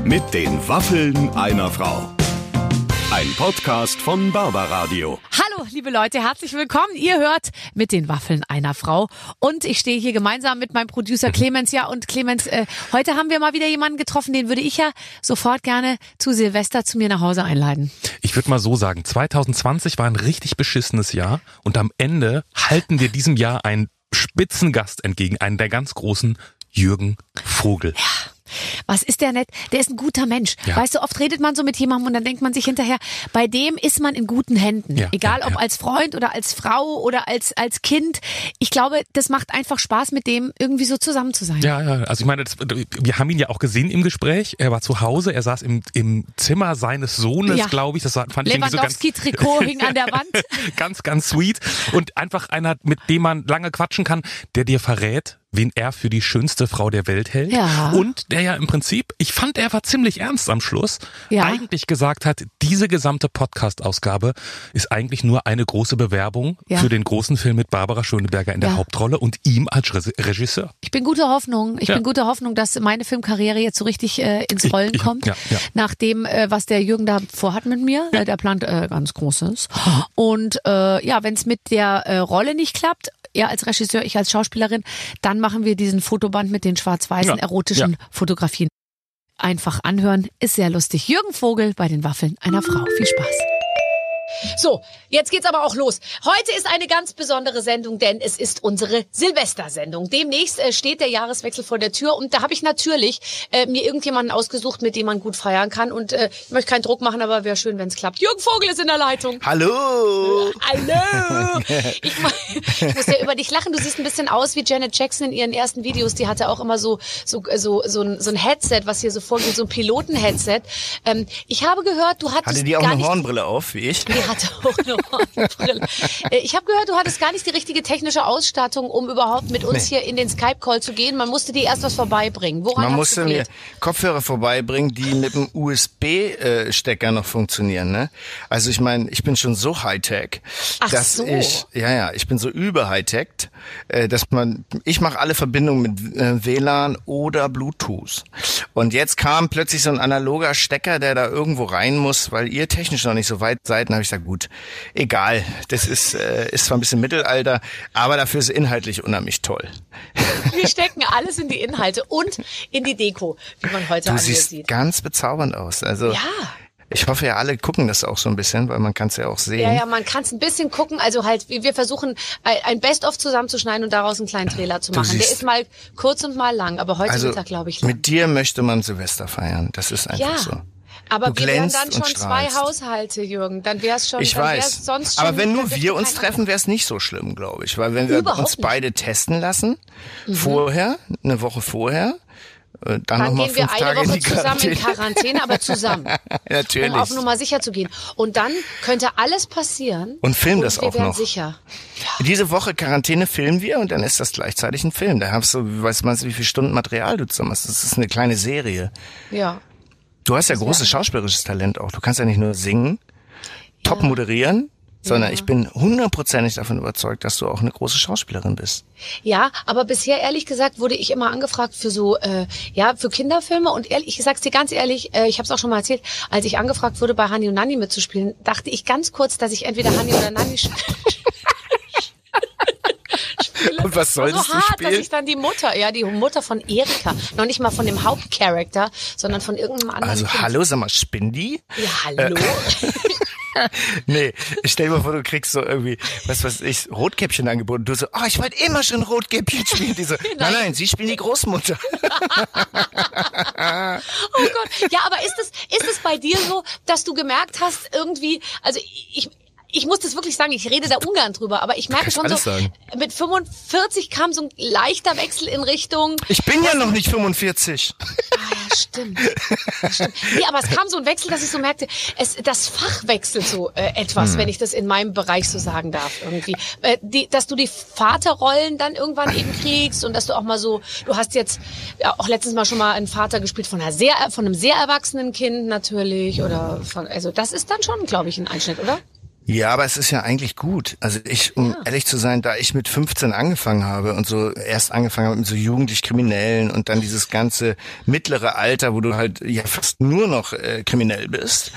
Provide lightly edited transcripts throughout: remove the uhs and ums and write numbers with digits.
Mit den Waffeln einer Frau. Ein Podcast von Barbaradio. Hallo, liebe Leute, herzlich willkommen. Ihr hört mit den Waffeln einer Frau. Und ich stehe hier gemeinsam mit meinem Producer Clemens. Ja, und Clemens, heute haben wir mal wieder jemanden getroffen, den würde ich ja sofort gerne zu Silvester zu mir nach Hause einladen. Ich würde mal so sagen, 2020 war ein richtig beschissenes Jahr und am Ende halten wir diesem Jahr einen Spitzengast entgegen, einen der ganz großen, Jürgen Vogel. Ja. Was ist der nett? Der ist ein guter Mensch. Ja. Weißt du, oft redet man so mit jemandem und dann denkt man sich hinterher, bei dem ist man in guten Händen. Ja, egal ob als Freund oder als Frau oder als Kind. Ich glaube, das macht einfach Spaß, mit dem irgendwie so zusammen zu sein. Ja, also ich meine, wir haben ihn ja auch gesehen im Gespräch. Er war zu Hause, er saß im Zimmer seines Sohnes, glaube ich. Das fand ich irgendwie so ganz... Lewandowski-Trikot hing an der Wand. Ganz, ganz sweet. Und einfach einer, mit dem man lange quatschen kann, der dir verrät, wen er für die schönste Frau der Welt hält. Ja. Und der ja im Prinzip, ich fand, er war ziemlich ernst am Schluss, eigentlich gesagt hat, diese gesamte Podcast-Ausgabe ist eigentlich nur eine große Bewerbung für den großen Film mit Barbara Schöneberger in der Hauptrolle und ihm als Regisseur. Ich bin guter Hoffnung. Ich bin guter Hoffnung, dass meine Filmkarriere jetzt so richtig ins Rollen kommt. Nach dem, was der Jürgen da vorhat mit mir. Der plant ganz Großes. Und wenn es mit der Rolle nicht klappt, er als Regisseur, ich als Schauspielerin, dann machen wir diesen Fotoband mit den schwarz-weißen erotischen Fotografien. Einfach anhören, ist sehr lustig. Jürgen Vogel bei den Waffeln einer Frau. Viel Spaß. So, jetzt geht's aber auch los. Heute ist eine ganz besondere Sendung, denn es ist unsere Silvestersendung. Demnächst steht der Jahreswechsel vor der Tür und da habe ich natürlich mir irgendjemanden ausgesucht, mit dem man gut feiern kann. Und ich möchte keinen Druck machen, aber wäre schön, wenn es klappt. Jürgen Vogel ist in der Leitung. Hallo! Hallo! Ich muss ja über dich lachen. Du siehst ein bisschen aus wie Janet Jackson in ihren ersten Videos. Die hatte auch immer so ein Headset, was hier so vorgeht, so ein Piloten-Headset. Ich habe gehört, du hattest Hatte die auch eine Hornbrille auf, wie ich? Die hatte auch eine Hornbrille. Ich habe gehört, du hattest gar nicht die richtige technische Ausstattung, um überhaupt mit uns hier in den Skype-Call zu gehen. Man musste dir erst was vorbeibringen. Man musste mir Kopfhörer vorbeibringen, die mit dem USB-Stecker noch funktionieren. Ne? Also ich meine, ich bin schon so Hightech, dass ich bin so über Hightech, ich mache alle Verbindungen mit WLAN oder Bluetooth. Und jetzt kam plötzlich so ein analoger Stecker, der da irgendwo rein muss, weil ihr technisch noch nicht so weit seid. Dann habe ich gesagt, gut, egal, das ist zwar ein bisschen Mittelalter, aber dafür ist es inhaltlich unheimlich toll. Wir stecken alles in die Inhalte und in die Deko, wie man heute an mir sieht. Du siehst ganz bezaubernd aus. Also ich hoffe ja, alle gucken das auch so ein bisschen, weil man kann es ja auch sehen. Ja, man kann es ein bisschen gucken. Also halt, wir versuchen ein Best-of zusammenzuschneiden und daraus einen kleinen Trailer zu machen. Der ist mal kurz und mal lang, aber heute Mittag, glaube ich, lang. Mit dir möchte man Silvester feiern. Das ist einfach so. Aber wir wären dann schon 2 Haushalte, Jürgen. Dann wär's schon. Ich weiß. Sonst schon, aber wenn nur wir uns treffen, wäre es nicht so schlimm, glaube ich. Weil wenn wir uns beide testen lassen, eine Woche vorher, dann gehen wir eine Woche zusammen in Quarantäne, aber zusammen. Natürlich. Um auf Nummer sicher zu gehen. Und dann könnte alles passieren. Und filmen das auch noch. Wir wären sicher. Ja. Diese Woche Quarantäne filmen wir und dann ist das gleichzeitig ein Film. Da hast du, weißt du, wie viele Stunden Material du zusammen hast. Das ist eine kleine Serie. Ja. Du hast ja großes schauspielerisches Talent auch. Du kannst ja nicht nur singen, top moderieren, sondern ich bin 100%ig davon überzeugt, dass du auch eine große Schauspielerin bist. Ja, aber bisher, ehrlich gesagt, wurde ich immer angefragt für so, für Kinderfilme. Und ehrlich, ich sag's dir ganz ehrlich, ich habe es auch schon mal erzählt, als ich angefragt wurde, bei Hani und Nanni mitzuspielen, dachte ich ganz kurz, dass ich entweder Hani oder Nanni spiele. Und was sollst so du hart, spielen? Dass ich dann die Mutter von Erika, noch nicht mal von dem Hauptcharakter, sondern von irgendeinem anderen Also Kind. Hallo, sag mal, Spindi? Ja, hallo? Nee, stell dir mal vor, du kriegst so irgendwie, was weiß ich, Rotkäppchen angeboten. Du so, ich wollte immer schon Rotkäppchen spielen. Die so, nein, sie spielen die Großmutter. Oh Gott. Ja, aber ist es bei dir so, dass du gemerkt hast, irgendwie, also ich muss das wirklich sagen, ich rede da ungern drüber, aber ich merke schon so, mit 45 kam so ein leichter Wechsel in Richtung... Ich bin ja noch nicht 45. Ja, stimmt. Nee, aber es kam so ein Wechsel, dass ich so merkte, das Fach wechselt so etwas, wenn ich das in meinem Bereich so sagen darf irgendwie. Dass du die Vaterrollen dann irgendwann eben kriegst und dass du auch mal so, du hast jetzt auch letztens mal schon mal einen Vater gespielt von einem sehr erwachsenen Kind natürlich also das ist dann schon, glaube ich, ein Einschnitt, oder? Ja, aber es ist ja eigentlich gut. Also um ehrlich zu sein, da ich mit 15 angefangen habe und so erst angefangen habe mit so jugendlich Kriminellen und dann dieses ganze mittlere Alter, wo du halt ja fast nur noch kriminell bist.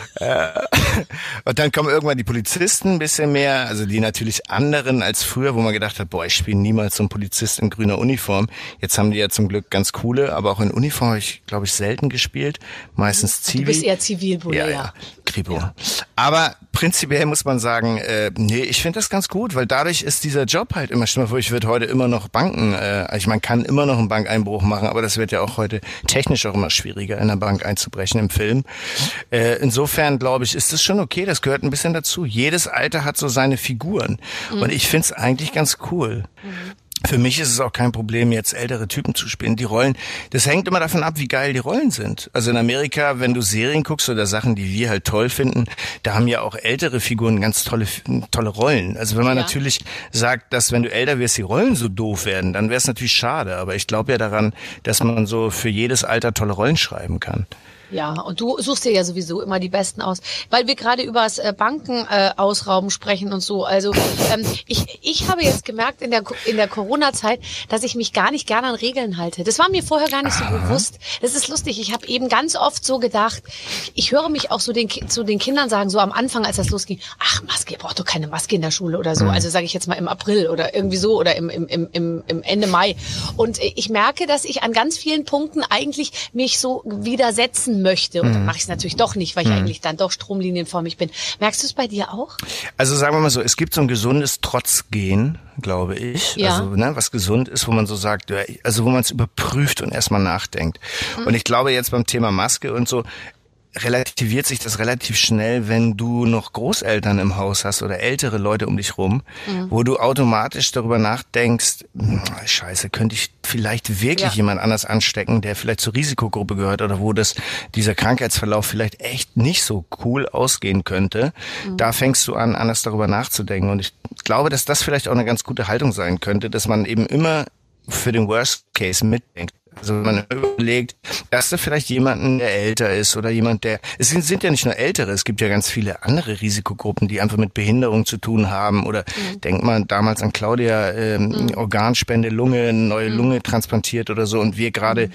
Und dann kommen irgendwann die Polizisten ein bisschen mehr, also die natürlich anderen als früher, wo man gedacht hat, boah, ich spiele niemals so einen Polizist in grüner Uniform. Jetzt haben die ja zum Glück ganz coole, aber auch in Uniform habe ich, glaube ich, selten gespielt. Meistens Zivil. Du bist eher Zivilbulle, ja. Kripo. Ja. Aber prinzipiell muss man sagen, nee, ich finde das ganz gut, weil dadurch ist dieser Job halt immer schlimmer. Ich würde heute immer noch Banken, man kann immer noch einen Bankeinbruch machen, aber das wird ja auch heute technisch auch immer schwieriger, in einer Bank einzubrechen im Film. Insofern, glaube ich, ist das schon okay, das gehört ein bisschen dazu. Jedes Alter hat so seine Figuren und ich finde es eigentlich ganz cool. Für mich ist es auch kein Problem, jetzt ältere Typen zu spielen. Die Rollen, das hängt immer davon ab, wie geil die Rollen sind. Also in Amerika, wenn du Serien guckst oder Sachen, die wir halt toll finden, da haben ja auch ältere Figuren ganz tolle Rollen. Also wenn man natürlich sagt, dass wenn du älter wirst, die Rollen so doof werden, dann wäre es natürlich schade. Aber ich glaube ja daran, dass man so für jedes Alter tolle Rollen schreiben kann. Ja, und du suchst dir ja sowieso immer die Besten aus, weil wir gerade über das Banken ausrauben sprechen und so. Also ich habe jetzt gemerkt in der Corona-Zeit, dass ich mich gar nicht gerne an Regeln halte. Das war mir vorher gar nicht so bewusst. Das ist lustig. Ich habe eben ganz oft so gedacht, ich höre mich auch so zu den Kindern sagen, so am Anfang, als das losging, ach, Maske, ihr braucht doch keine Maske in der Schule oder so. Also sage ich jetzt mal im April oder irgendwie so oder im Ende Mai. Und ich merke, dass ich an ganz vielen Punkten eigentlich mich so widersetzen möchte. Und dann mache ich es natürlich doch nicht, weil ich eigentlich dann doch stromlinienförmig bin. Merkst du es bei dir auch? Also sagen wir mal so, es gibt so ein gesundes Trotzgehen, glaube ich. Ja. Also was gesund ist, wo man so sagt, also wo man es überprüft und erstmal nachdenkt. Und ich glaube jetzt beim Thema Maske und so, relativiert sich das relativ schnell, wenn du noch Großeltern im Haus hast oder ältere Leute um dich rum, wo du automatisch darüber nachdenkst, scheiße, könnte ich vielleicht wirklich jemand anders anstecken, der vielleicht zur Risikogruppe gehört oder wo dieser Krankheitsverlauf vielleicht echt nicht so cool ausgehen könnte. Da fängst du an, anders darüber nachzudenken. Und ich glaube, dass das vielleicht auch eine ganz gute Haltung sein könnte, dass man eben immer für den Worst Case mitdenkt. Also wenn man überlegt, dass da vielleicht jemanden, der älter ist oder jemand, es sind ja nicht nur Ältere, es gibt ja ganz viele andere Risikogruppen, die einfach mit Behinderung zu tun haben oder denkt man damals an Claudia, Organspende, Lunge, neue Lunge transplantiert oder so und wir gerade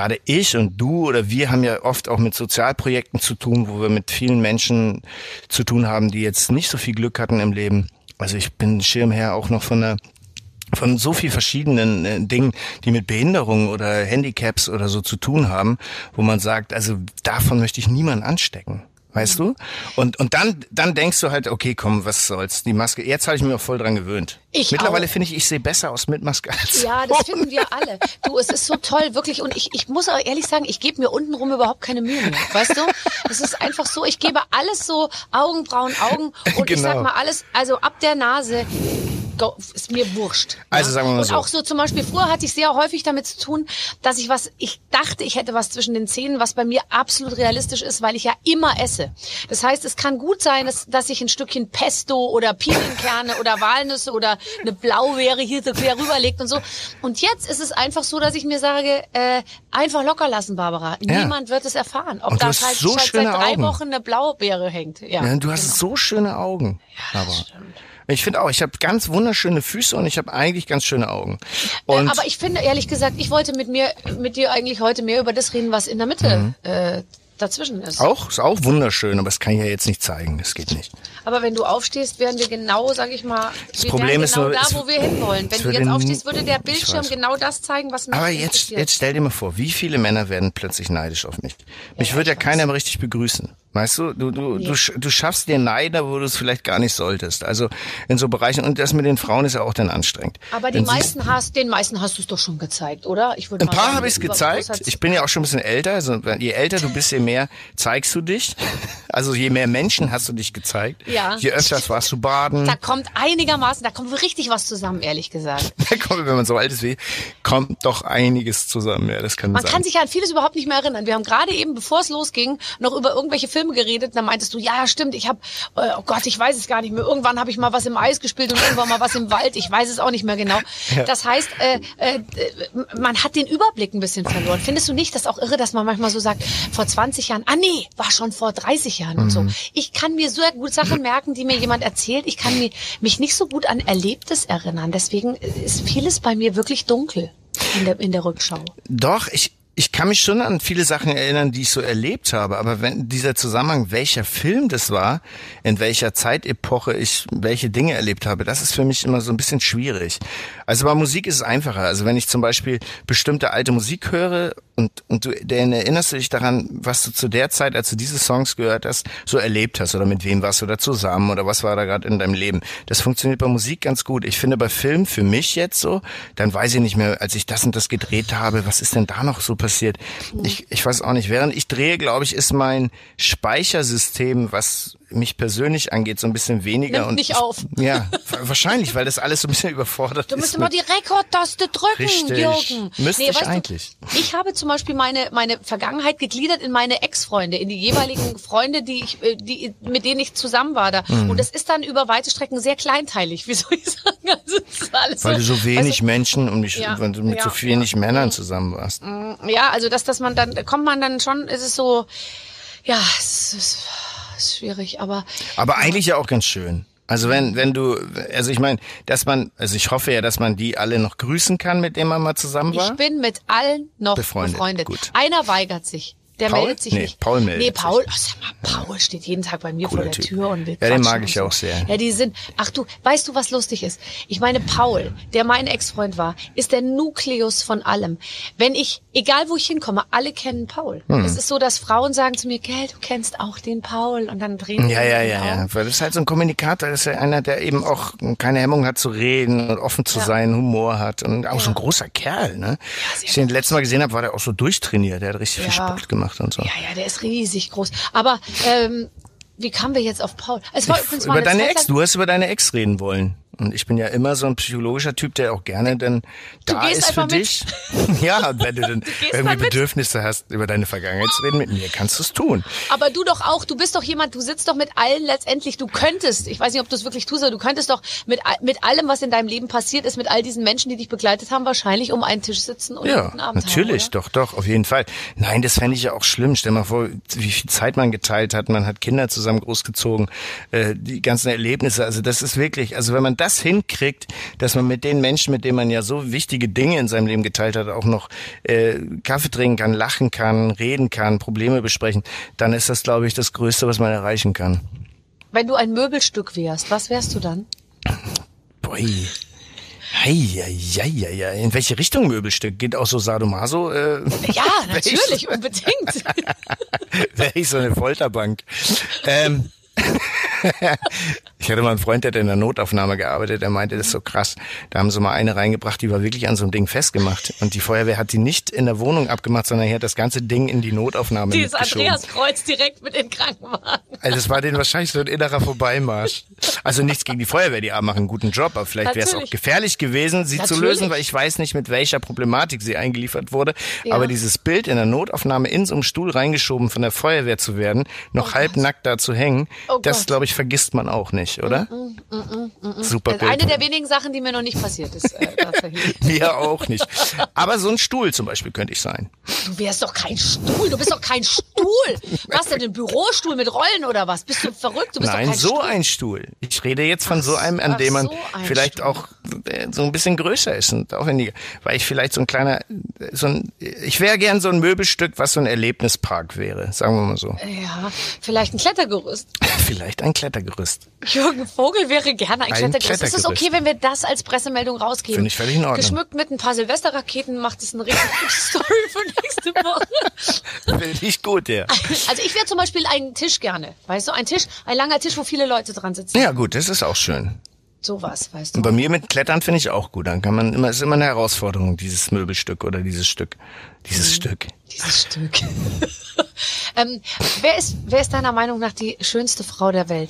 ich und du oder wir haben ja oft auch mit Sozialprojekten zu tun, wo wir mit vielen Menschen zu tun haben, die jetzt nicht so viel Glück hatten im Leben. Also ich bin Schirmherr auch noch von so viel verschiedenen Dingen, die mit Behinderung oder Handicaps oder so zu tun haben, wo man sagt, also davon möchte ich niemanden anstecken. Weißt du? Und dann denkst du halt, okay, komm, was soll's, die Maske. Jetzt habe ich mich auch voll dran gewöhnt. Mittlerweile finde ich sehe besser aus mit Maske als ja, das finden wir alle. Du, es ist so toll, wirklich. Und ich muss auch ehrlich sagen, ich gebe mir untenrum überhaupt keine Mühe mehr. Weißt du? Es ist einfach so, ich gebe alles so Augenbrauen, Augen und ich sag mal alles, also ab der Nase ist mir wurscht. Also sagen wir mal so. Und auch so zum Beispiel, früher hatte ich sehr häufig damit zu tun, dass ich dachte, ich hätte was zwischen den Zähnen, was bei mir absolut realistisch ist, weil ich ja immer esse. Das heißt, es kann gut sein, dass ich ein Stückchen Pesto oder Pinienkerne oder Walnüsse oder eine Blaubeere hier so quer rüberlegt und so. Und jetzt ist es einfach so, dass ich mir sage, einfach locker lassen, Barbara. Ja. Niemand wird es erfahren. Ob da halt so seit 3 Wochen eine Blaubeere hängt. Ja, du hast so schöne Augen. Ja, das stimmt. Ich finde auch, ich habe ganz wunderschöne Füße und ich habe eigentlich ganz schöne Augen. Und aber ich finde, ehrlich gesagt, ich wollte mit dir eigentlich heute mehr über das reden, was in der Mitte dazwischen ist. Ist auch wunderschön, aber das kann ich ja jetzt nicht zeigen, das geht nicht. Aber wenn du aufstehst, wären wir genau, sag ich mal, das Problem ist nur, da, wo wir hinwollen. Wenn du jetzt aufstehst, würde der Bildschirm genau das zeigen, was mich interessiert. Aber jetzt stell dir mal vor, wie viele Männer werden plötzlich neidisch auf mich? Mich würde ja keiner mehr richtig begrüßen. Weißt du, du schaffst dir Neider, wo du es vielleicht gar nicht solltest. Also in so Bereichen, und das mit den Frauen ist ja auch dann anstrengend. Aber den meisten hast du es doch schon gezeigt, oder? Ein paar habe ich es gezeigt. Ich bin ja auch schon ein bisschen älter. Also je älter du bist, je mehr zeigst du dich. Also je mehr Menschen hast du dich gezeigt. Ja. Je öfters warst du baden. Da kommt richtig was zusammen, ehrlich gesagt. Wenn man so alt ist wie, kommt doch einiges zusammen. Ja, das kann sein. Man kann sich ja an vieles überhaupt nicht mehr erinnern. Wir haben gerade eben, bevor es losging, noch über irgendwelche Filme geredet. Da meintest du, ja, stimmt, ich habe, oh Gott, ich weiß es gar nicht mehr. Irgendwann habe ich mal was im Eis gespielt und irgendwann mal was im Wald. Ich weiß es auch nicht mehr genau. Ja. Das heißt, man hat den Überblick ein bisschen verloren. Findest du nicht, das ist auch irre, dass man manchmal so sagt, vor 20 20 Jahren. Nee, war schon vor 30 Jahren und so. Ich kann mir so gut Sachen merken, die mir jemand erzählt. Ich kann mich nicht so gut an Erlebtes erinnern. Deswegen ist vieles bei mir wirklich dunkel in der Rückschau. Doch, ich kann mich schon an viele Sachen erinnern, die ich so erlebt habe, aber wenn dieser Zusammenhang, welcher Film das war, in welcher Zeitepoche ich welche Dinge erlebt habe, das ist für mich immer so ein bisschen schwierig. Also bei Musik ist es einfacher. Also wenn ich zum Beispiel bestimmte alte Musik höre und dann erinnerst du dich daran, was du zu der Zeit, als du diese Songs gehört hast, so erlebt hast oder mit wem warst du da zusammen oder was war da gerade in deinem Leben. Das funktioniert bei Musik ganz gut. Ich finde bei Film für mich jetzt so, dann weiß ich nicht mehr, als ich das und das gedreht habe, was ist denn da noch so passiert? Ich weiß auch nicht. Während ich drehe, glaube ich, ist mein Speichersystem, was mich persönlich angeht, so ein bisschen weniger. Nimmt nicht auf. Ja, wahrscheinlich, weil das alles so ein bisschen überfordert ist. Du müsstest mal die Rekordtaste drücken, richtig. Jürgen. Müsste ich eigentlich. Ich habe zum Beispiel meine Vergangenheit gegliedert in meine Ex-Freunde, in die jeweiligen Freunde, mit denen ich zusammen war da. Und das ist dann über weite Strecken sehr kleinteilig, wie soll ich sagen? Also, das ist alles weil so, du so wenig Menschen weil du mit so wenig Männern zusammen warst. Ja, also dass man dann, kommt man dann schon, ist es so, ja, es ist schwierig, aber eigentlich ja auch ganz schön. Also wenn du, also ich meine, ich hoffe ja, dass man die alle noch grüßen kann, mit denen man mal zusammen war. Ich bin mit allen noch befreundet. Gut. Einer weigert sich. Der Paul? meldet sich nicht. Paul meldet sich. Paul, sag mal, Paul steht jeden Tag bei mir vor der Tür und will ja, den mag und ich so. auch sehr. Ja, weißt du, was lustig ist? Ich meine, Paul, der mein Ex-Freund war, ist der Nukleus von allem. Egal wo ich hinkomme, alle kennen Paul. Es ist so, dass Frauen sagen zu mir, gell, du kennst auch den Paul und dann drehen ja. Weil das ist halt so ein Kommunikator, das ist ja einer, der eben auch keine Hemmung hat zu reden und offen zu sein, Humor hat und auch so ein großer Kerl, ne? Als ich den letztes Mal gesehen habe, war der auch so durchtrainiert, der hat richtig viel Sport gemacht und so. Ja, der ist riesig groß. Aber wie kamen wir jetzt auf Paul? Es war übrigens mal du hast über deine Ex reden wollen. Und ich bin ja immer so ein psychologischer Typ, der auch gerne dann da ist für dich. Ja, wenn du dann irgendwie Bedürfnisse hast, über deine Vergangenheit zu reden, mit mir kannst du es tun. Aber du doch auch, du bist doch jemand, du sitzt doch mit allen letztendlich, du könntest, ich weiß nicht, ob du es wirklich tust, aber du könntest doch mit allem, was in deinem Leben passiert ist, mit all diesen Menschen, die dich begleitet haben, wahrscheinlich um einen Tisch sitzen und einen guten Abend natürlich, haben, oder? doch, auf jeden Fall. Nein, das fände ich ja auch schlimm. Stell mal vor, wie viel Zeit man geteilt hat, man hat Kinder zusammen großgezogen, die ganzen Erlebnisse, also das ist wirklich, also wenn man das hinkriegt, dass man mit den Menschen, mit denen man ja so wichtige Dinge in seinem Leben geteilt hat, auch noch Kaffee trinken kann, lachen kann, reden kann, Probleme besprechen, dann ist das, glaube ich, das Größte, was man erreichen kann. Wenn du ein Möbelstück wärst, was wärst du dann? Boi. Ja. In welche Richtung Möbelstück? Geht auch so Sadomaso? Ja, natürlich, unbedingt. Wäre ich so eine Folterbank. Ich hatte mal einen Freund, der hat in der Notaufnahme gearbeitet, der meinte, das ist so krass. Da haben sie mal eine reingebracht, die war wirklich an so einem Ding festgemacht. Und die Feuerwehr hat die nicht in der Wohnung abgemacht, sondern hier hat das ganze Ding in die Notaufnahme mitgeschoben. Dieses Andreaskreuz direkt mit in den Krankenwagen. Also es war denen wahrscheinlich so ein innerer Vorbeimarsch. Also nichts gegen die Feuerwehr, die machen einen guten Job, aber vielleicht wäre es auch gefährlich gewesen, sie zu lösen, weil ich weiß nicht, mit welcher Problematik sie eingeliefert wurde. Ja. Aber dieses Bild in der Notaufnahme in so einem Stuhl reingeschoben von der Feuerwehr zu werden, noch halbnackt da zu hängen, das, glaube ich, vergisst man auch nicht, oder? Super Bild. Eine der wenigen Sachen, die mir noch nicht passiert ist. Mir auch nicht. Aber so ein Stuhl zum Beispiel könnte ich sein. Du wärst doch kein Stuhl. Du bist doch kein Stuhl. Was denn, ein Bürostuhl mit Rollen oder was? Bist du verrückt? Du bist Nein, doch kein so Stuhl. ein Stuhl. Ich rede jetzt von so einem, an dem man vielleicht auch so ein bisschen größer ist und aufwendiger. Weil ich vielleicht so ein kleiner, ich wäre gern so ein Möbelstück, was so ein Erlebnispark wäre, sagen wir mal so. Ja, vielleicht ein Klettergerüst. Vielleicht ein Klettergerüst. Jürgen Vogel wäre gerne ein Klettergerüst. Ist es okay, wenn wir das als Pressemeldung rausgeben? Finde ich völlig in Ordnung. Geschmückt mit ein paar Silvesterraketen macht es eine richtig gute Story für nächste Woche. Finde ich gut, ja. Also ich wäre zum Beispiel ein Tisch gerne. Weißt du, ein langer Tisch, wo viele Leute dran sitzen. Ja gut, das ist auch schön. Sowas, weißt du. Und bei mir mit Klettern finde ich auch gut. Dann kann man ist immer eine Herausforderung, dieses Möbelstück oder dieses Stück. Dieses Stück. Wer ist deiner Meinung nach die schönste Frau der Welt?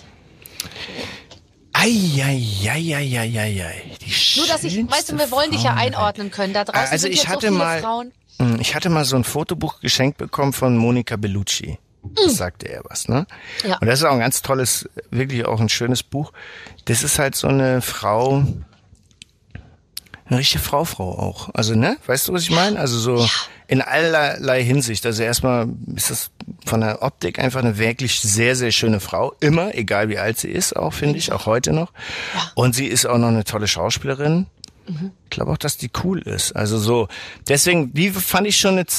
Nur, dass weißt du, wir wollen dich ja einordnen können. Da draußen also sind jetzt so viele Frauen. Ich hatte mal so ein Fotobuch geschenkt bekommen von Monica Bellucci. Das sagte er was, ne? Ja. Und das ist auch ein ganz tolles, wirklich auch ein schönes Buch. Das ist halt so eine Frau, eine richtige Frau auch. Also, ne? Weißt du, was ich meine? Also so in allerlei Hinsicht. Also erstmal ist das von der Optik einfach eine wirklich sehr, sehr schöne Frau. Immer, egal wie alt sie ist, auch finde ich, auch heute noch. Ja. Und sie ist auch noch eine tolle Schauspielerin. Ich glaube auch, dass die cool ist. Also so, deswegen, die fand ich schon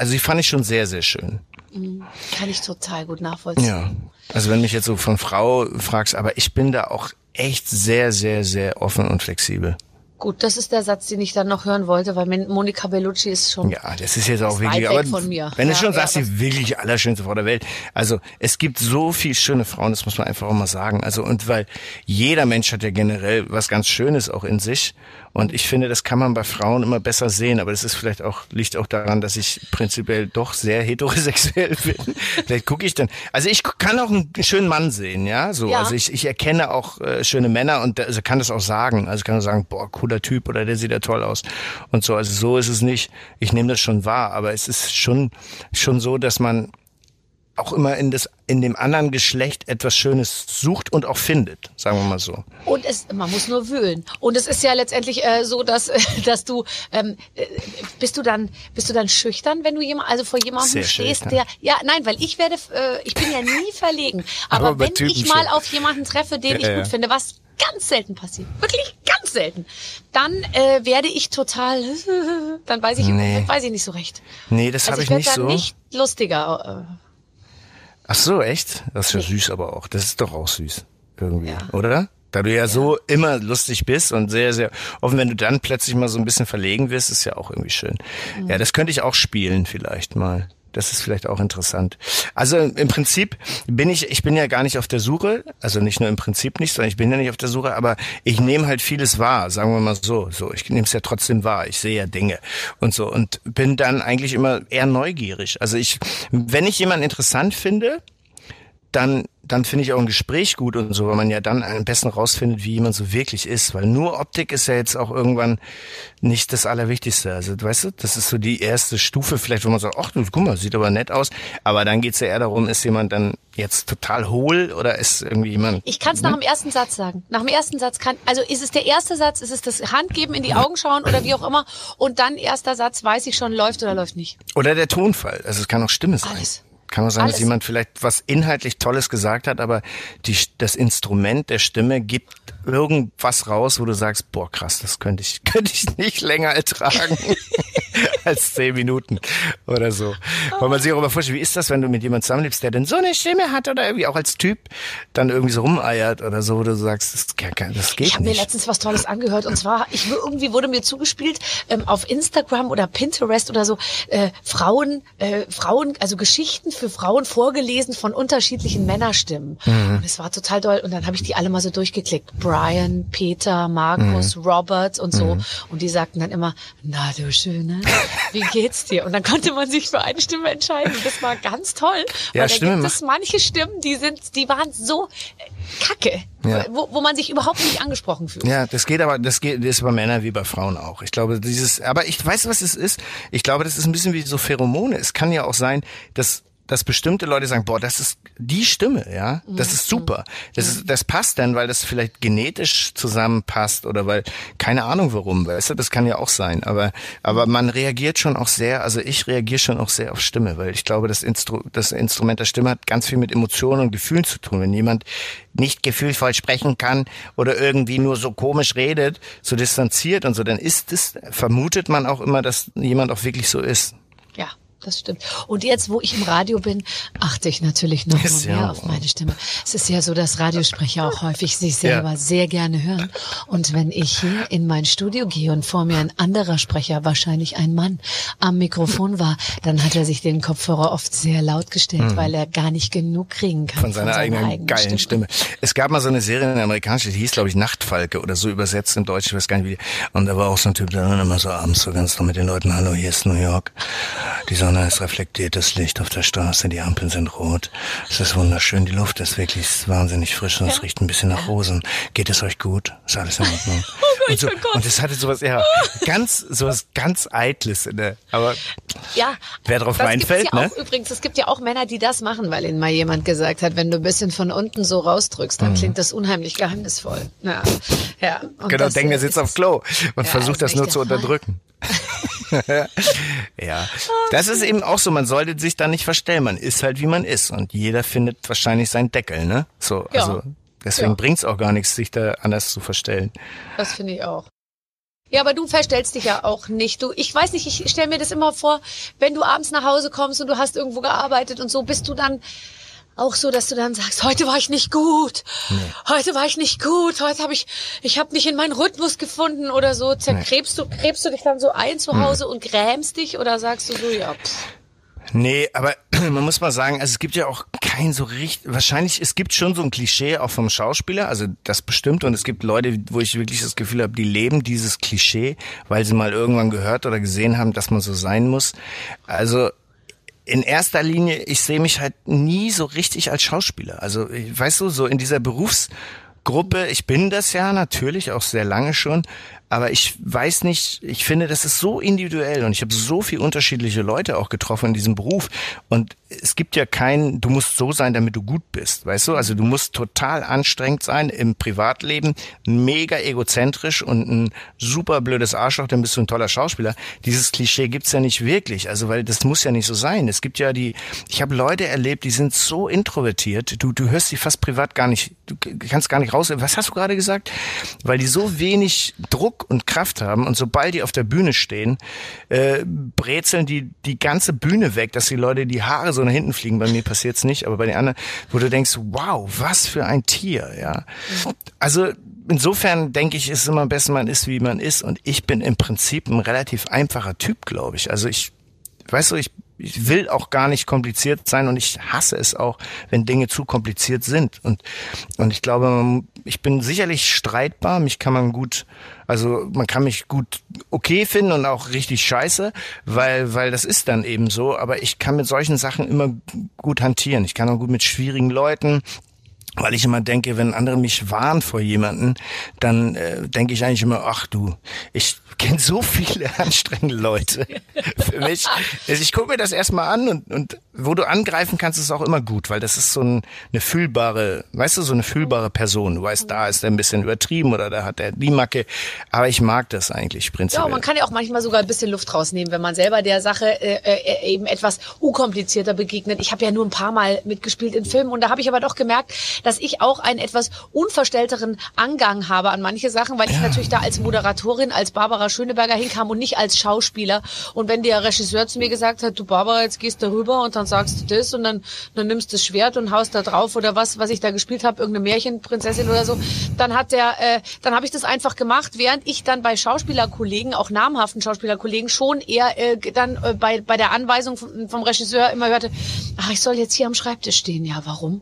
sehr, sehr schön. Kann ich total gut nachvollziehen. Ja, also wenn mich jetzt so von Frau fragst, aber ich bin da auch echt sehr, sehr, sehr offen und flexibel. Gut, das ist der Satz, den ich dann noch hören wollte, weil Monica Bellucci ist schon. Ja, das ist jetzt auch wirklich, aber von mir. Wenn du schon sagst, die wirklich allerschönste Frau der Welt. Also, es gibt so viel schöne Frauen, das muss man einfach auch mal sagen. Also, und weil jeder Mensch hat ja generell was ganz Schönes auch in sich. Und ich finde, das kann man bei Frauen immer besser sehen. Aber das ist vielleicht auch, liegt auch daran, dass ich prinzipiell doch sehr heterosexuell bin. Vielleicht gucke ich dann, also ich kann auch einen schönen Mann sehen, ja, so. Ja. Also ich erkenne auch schöne Männer und also kann das auch sagen. Also ich kann auch sagen, boah, cooler Typ oder der sieht ja toll aus und so. Also so ist es nicht. Ich nehme das schon wahr, aber es ist schon so, dass man auch immer in dem anderen Geschlecht etwas Schönes sucht und auch findet, sagen wir mal so. Und man muss nur wühlen. Und es ist ja letztendlich so, dass du bist du dann schüchtern, wenn du vor jemandem sehr stehst, schüchtern. weil ich bin ja nie verlegen. Aber wenn ich mal auf jemanden treffe, den ich gut finde, was ganz selten passiert, wirklich ganz selten, dann werde ich total, dann weiß ich nicht so recht. Nee, das habe ich nicht so. Ich werde dann nicht lustiger. Ach so, echt? Das ist ja süß aber auch. Das ist doch auch süß. Irgendwie, oder? Da du ja so immer lustig bist und sehr, sehr offen, wenn du dann plötzlich mal so ein bisschen verlegen wirst, ist ja auch irgendwie schön. Mhm. Ja, das könnte ich auch spielen vielleicht mal. Das ist vielleicht auch interessant. Also im Prinzip ich bin ja gar nicht auf der Suche, also nicht nur im Prinzip nicht, sondern ich bin ja nicht auf der Suche, aber ich nehme halt vieles wahr, sagen wir mal so. Ich nehme es ja trotzdem wahr, ich sehe ja Dinge und so und bin dann eigentlich immer eher neugierig. Also wenn ich jemanden interessant finde, dann finde ich auch ein Gespräch gut und so, weil man ja dann am besten rausfindet, wie jemand so wirklich ist. Weil nur Optik ist ja jetzt auch irgendwann nicht das Allerwichtigste. Also, weißt du, das ist so die erste Stufe vielleicht, wo man sagt, ach, guck mal, sieht aber nett aus. Aber dann geht's ja eher darum, ist jemand dann jetzt total hohl oder ist irgendwie jemand... Ich kann es nach dem ersten Satz sagen. Nach dem ersten Satz ist es der erste Satz, ist es das Handgeben, in die Augen schauen oder wie auch immer. Und dann erster Satz, weiß ich schon, läuft oder läuft nicht. Oder der Tonfall. Also es kann auch Stimme sein. Alles. Kann auch sein, dass jemand vielleicht was inhaltlich Tolles gesagt hat, aber das Instrument der Stimme gibt irgendwas raus, wo du sagst, boah, krass, das könnte ich nicht länger ertragen als 10 Minuten oder so. Weil man sich auch immer vorstellt, wie ist das, wenn du mit jemandem zusammenlebst, der denn so eine Stimme hat oder irgendwie auch als Typ dann irgendwie so rumeiert oder so, wo du sagst, das geht nicht. Ich habe mir letztens was Tolles angehört und zwar, irgendwie wurde mir zugespielt auf Instagram oder Pinterest oder so, Frauen, also Geschichten für Frauen vorgelesen von unterschiedlichen Männerstimmen. Mhm. Und es war total toll. Und dann habe ich die alle mal so durchgeklickt. Brian, Peter, Markus, Robert und so. Und die sagten dann immer, na du Schöne, wie geht's dir? Und dann konnte man sich für eine Stimme entscheiden. Und das war ganz toll. Ja, weil da gibt es manche Stimmen, die waren so kacke, wo man sich überhaupt nicht angesprochen fühlt. Ja, das ist bei Männern wie bei Frauen auch. Ich glaube, aber ich weiß, was es ist. Ich glaube, das ist ein bisschen wie so Pheromone. Es kann ja auch sein, dass bestimmte Leute sagen, boah, das ist die Stimme, ja, das ist super. Das passt dann, weil das vielleicht genetisch zusammenpasst oder weil, keine Ahnung warum, weißt du, das kann ja auch sein. Aber man reagiert schon auch sehr, also ich reagiere schon auch sehr auf Stimme, weil ich glaube, das Instrument der Stimme hat ganz viel mit Emotionen und Gefühlen zu tun. Wenn jemand nicht gefühlvoll sprechen kann oder irgendwie nur so komisch redet, so distanziert und so, dann vermutet man auch immer, dass jemand auch wirklich so ist. Ja. Das stimmt. Und jetzt, wo ich im Radio bin, achte ich natürlich noch mehr auf meine Stimme. Es ist ja so, dass Radiosprecher auch häufig sich selber sehr gerne hören. Und wenn ich hier in mein Studio gehe und vor mir ein anderer Sprecher, wahrscheinlich ein Mann, am Mikrofon war, dann hat er sich den Kopfhörer oft sehr laut gestellt, weil er gar nicht genug kriegen kann von seiner eigenen geilen Stimme. Es gab mal so eine Serie, eine amerikanische, die hieß, glaube ich, Nachtfalke oder so übersetzt im Deutschen, ich weiß gar nicht wie. Und da war auch so ein Typ, der dann immer so abends so ganz noch mit den Leuten, hallo, hier ist New York. Die Sonne ist reflektiertes Licht auf der Straße, die Ampeln sind rot. Es ist wunderschön, die Luft ist wirklich wahnsinnig frisch und es riecht ein bisschen nach Rosen. Geht es euch gut? Ist alles in Ordnung? Oh Gott, und es hatte sowas ganz Eitles aber wer drauf reinfällt, ne? Übrigens, es gibt ja auch Männer, die das machen, weil ihnen mal jemand gesagt hat, wenn du ein bisschen von unten so rausdrückst, dann klingt das unheimlich geheimnisvoll. Ja. Genau, denken, er sitzt auf Klo und versucht das nur zu unterdrücken. Ja, das ist eben auch so, man sollte sich da nicht verstellen, man ist halt wie man ist und jeder findet wahrscheinlich seinen Deckel, ne? So, ja. Also deswegen bringt's auch gar nichts, sich da anders zu verstellen. Das finde ich auch. Ja, aber du verstellst dich ja auch nicht. Ich weiß nicht, ich stelle mir das immer vor, wenn du abends nach Hause kommst und du hast irgendwo gearbeitet und so, bist du dann auch so, dass du dann sagst, heute war ich nicht gut. Nee. Heute war ich nicht gut. Heute habe ich habe nicht in meinen Rhythmus gefunden oder so. Gräbst du dich dann so ein zu Hause und grämst dich oder sagst du so, ja, pff. Nee, aber man muss mal sagen, also es gibt ja auch kein so richtig, wahrscheinlich, es gibt schon so ein Klischee auch vom Schauspieler, also das bestimmt, und es gibt Leute, wo ich wirklich das Gefühl habe, die leben dieses Klischee, weil sie mal irgendwann gehört oder gesehen haben, dass man so sein muss. Also in erster Linie, ich sehe mich halt nie so richtig als Schauspieler. Also weißt du, so in dieser Berufsgruppe, ich bin das ja natürlich auch sehr lange schon, aber ich weiß nicht, ich finde, das ist so individuell und ich habe so viele unterschiedliche Leute auch getroffen in diesem Beruf und es gibt ja keinen, du musst so sein, damit du gut bist, weißt du? Also du musst total anstrengend sein im Privatleben, mega egozentrisch und ein super blödes Arschloch, dann bist du ein toller Schauspieler. Dieses Klischee gibt's ja nicht wirklich, also weil das muss ja nicht so sein. Es gibt ja ich habe Leute erlebt, die sind so introvertiert, du hörst sie fast privat gar nicht, du kannst gar nicht raus. Was hast du gerade gesagt? Weil die so wenig Druck und Kraft haben und sobald die auf der Bühne stehen, brezeln die ganze Bühne weg, dass die Leute die Haare so nach hinten fliegen. Bei mir passiert's nicht, aber bei den anderen, wo du denkst, wow, was für ein Tier, ja. Also insofern denke ich, ist es immer am besten, man ist, wie man ist und ich bin im Prinzip ein relativ einfacher Typ, glaube ich. Also ich will auch gar nicht kompliziert sein und ich hasse es auch, wenn Dinge zu kompliziert sind. Und ich glaube, ich bin sicherlich streitbar, man kann mich gut okay finden und auch richtig scheiße, weil das ist dann eben so. Aber ich kann mit solchen Sachen immer gut hantieren. Ich kann auch gut mit schwierigen Leuten, weil ich immer denke, wenn andere mich warnen vor jemanden, dann denke ich eigentlich immer, ach du, ich kenne so viele anstrengende Leute. Für mich, also ich gucke mir das erstmal an und wo du angreifen kannst, ist auch immer gut, weil das ist so eine fühlbare, weißt du, so eine fühlbare Person. Du weißt, da ist er ein bisschen übertrieben oder da hat er die Macke, aber ich mag das eigentlich prinzipiell. Ja, man kann ja auch manchmal sogar ein bisschen Luft rausnehmen, wenn man selber der Sache eben etwas unkomplizierter begegnet. Ich habe ja nur ein paar Mal mitgespielt in Filmen und da habe ich aber doch gemerkt, dass ich auch einen etwas unverstellteren Angang habe an manche Sachen, weil ich natürlich da als Moderatorin, als Barbara Schöneberger hinkam und nicht als Schauspieler. Und wenn der Regisseur zu mir gesagt hat, du Barbara, jetzt gehst du rüber und dann sagst du das und dann nimmst du das Schwert und haust da drauf oder was ich da gespielt habe, irgendeine Märchenprinzessin oder so, dann habe ich das einfach gemacht, während ich dann bei Schauspielerkollegen, auch namhaften Schauspielerkollegen, schon eher bei der Anweisung vom Regisseur immer hörte, ich soll jetzt hier am Schreibtisch stehen. Ja, warum?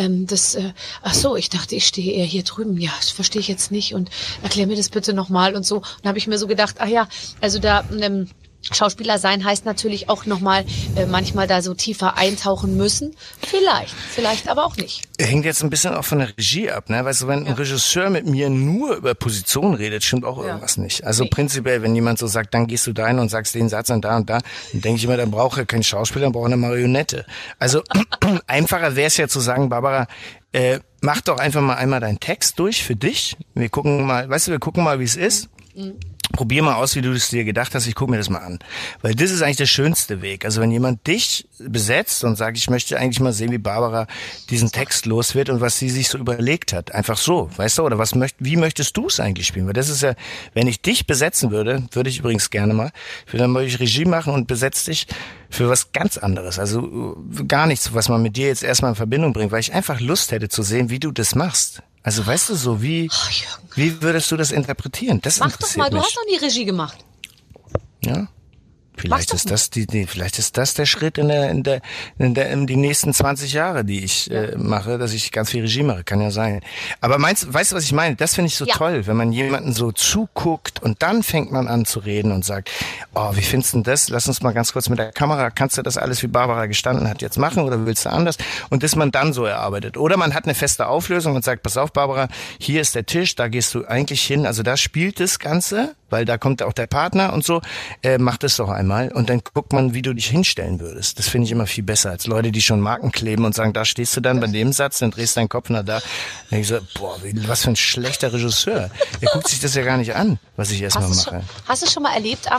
Ach so, ich dachte, ich stehe eher hier drüben. Ja, das verstehe ich jetzt nicht und erklär mir das bitte nochmal und so. Und dann habe ich mir so gedacht, also da Schauspieler sein heißt natürlich auch nochmal manchmal da so tiefer eintauchen müssen. Vielleicht aber auch nicht. Hängt jetzt ein bisschen auch von der Regie ab, ne? Weißt du, wenn ein Regisseur mit mir nur über Position redet, stimmt auch irgendwas nicht. Also prinzipiell, wenn jemand so sagt, dann gehst du dahin und sagst den Satz und da, dann denke ich immer, dann braucht er keinen Schauspieler, dann braucht er eine Marionette. Also einfacher wäre es ja zu sagen, Barbara, mach doch einfach mal einmal deinen Text durch für dich. Wir gucken mal, wie es ist. Probier mal aus, wie du es dir gedacht hast. Ich gucke mir das mal an. Weil das ist eigentlich der schönste Weg. Also wenn jemand dich besetzt und sagt, ich möchte eigentlich mal sehen, wie Barbara diesen Text los wird und was sie sich so überlegt hat. Einfach so, weißt du? Oder wie möchtest du es eigentlich spielen? Weil das ist ja, wenn ich dich besetzen würde ich übrigens gerne mal, dann möchte ich Regie machen und besetze dich für was ganz anderes. Also gar nichts, was man mit dir jetzt erstmal in Verbindung bringt, weil ich einfach Lust hätte zu sehen, wie du das machst. Also weißt du so, wie würdest du das interpretieren? Das mach doch mal, du hast doch nie Regie gemacht. Ja. Vielleicht ist das der Schritt in die nächsten 20 Jahre, die ich mache, dass ich ganz viel Regie mache, kann ja sein. Aber weißt du, was ich meine? Das finde ich so toll, wenn man jemanden so zuguckt und dann fängt man an zu reden und sagt, wie findest du das? Lass uns mal ganz kurz mit der Kamera, kannst du das alles, wie Barbara gestanden hat, jetzt machen oder willst du anders? Und das man dann so erarbeitet. Oder man hat eine feste Auflösung und sagt, pass auf Barbara, hier ist der Tisch, da gehst du eigentlich hin, also da spielt das Ganze. weil da kommt auch der Partner und so, mach das doch einmal und dann guckt man, wie du dich hinstellen würdest. Das finde ich immer viel besser als Leute, die schon Marken kleben und sagen, da stehst du dann bei dem Satz, dann drehst deinen Kopf nach da. Dann ich so, boah, was für ein schlechter Regisseur. Er guckt sich das ja gar nicht an, was ich erstmal mache. Hast du schon mal erlebt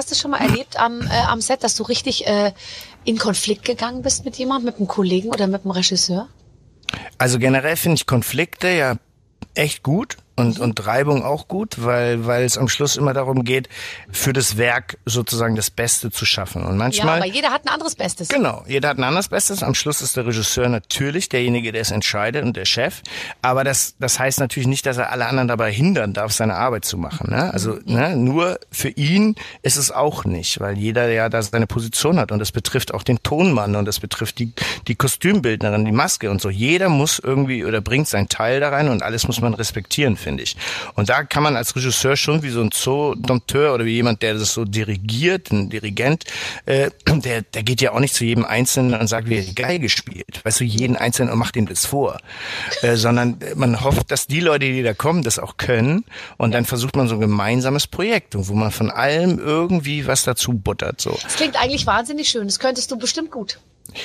am Set, dass du richtig in Konflikt gegangen bist mit jemandem, mit einem Kollegen oder mit einem Regisseur? Also generell finde ich Konflikte ja echt gut. Und Reibung auch gut, weil es am Schluss immer darum geht, für das Werk sozusagen das Beste zu schaffen. Und manchmal. Ja, aber jeder hat ein anderes Bestes. Genau, jeder hat ein anderes Bestes. Am Schluss ist der Regisseur natürlich derjenige, der es entscheidet und der Chef. Aber das heißt natürlich nicht, dass er alle anderen dabei hindern darf, seine Arbeit zu machen. Ne? Also nur für ihn ist es auch nicht, weil jeder ja da seine Position hat und das betrifft auch den Tonmann und das betrifft die Kostümbildnerin, die Maske und so. Jeder muss irgendwie oder bringt seinen Teil da rein und alles muss man respektieren, finde ich. Und da kann man als Regisseur schon wie so ein Dompteur oder wie jemand, der das so dirigiert, ein Dirigent, der geht ja auch nicht zu jedem Einzelnen und sagt, wie er die Geige spielt. Weißt du, jeden Einzelnen und macht ihm das vor. Sondern man hofft, dass die Leute, die da kommen, das auch können. Und dann versucht man so ein gemeinsames Projekt, wo man von allem irgendwie was dazu buttert. So. Das klingt eigentlich wahnsinnig schön. Das könntest du bestimmt gut.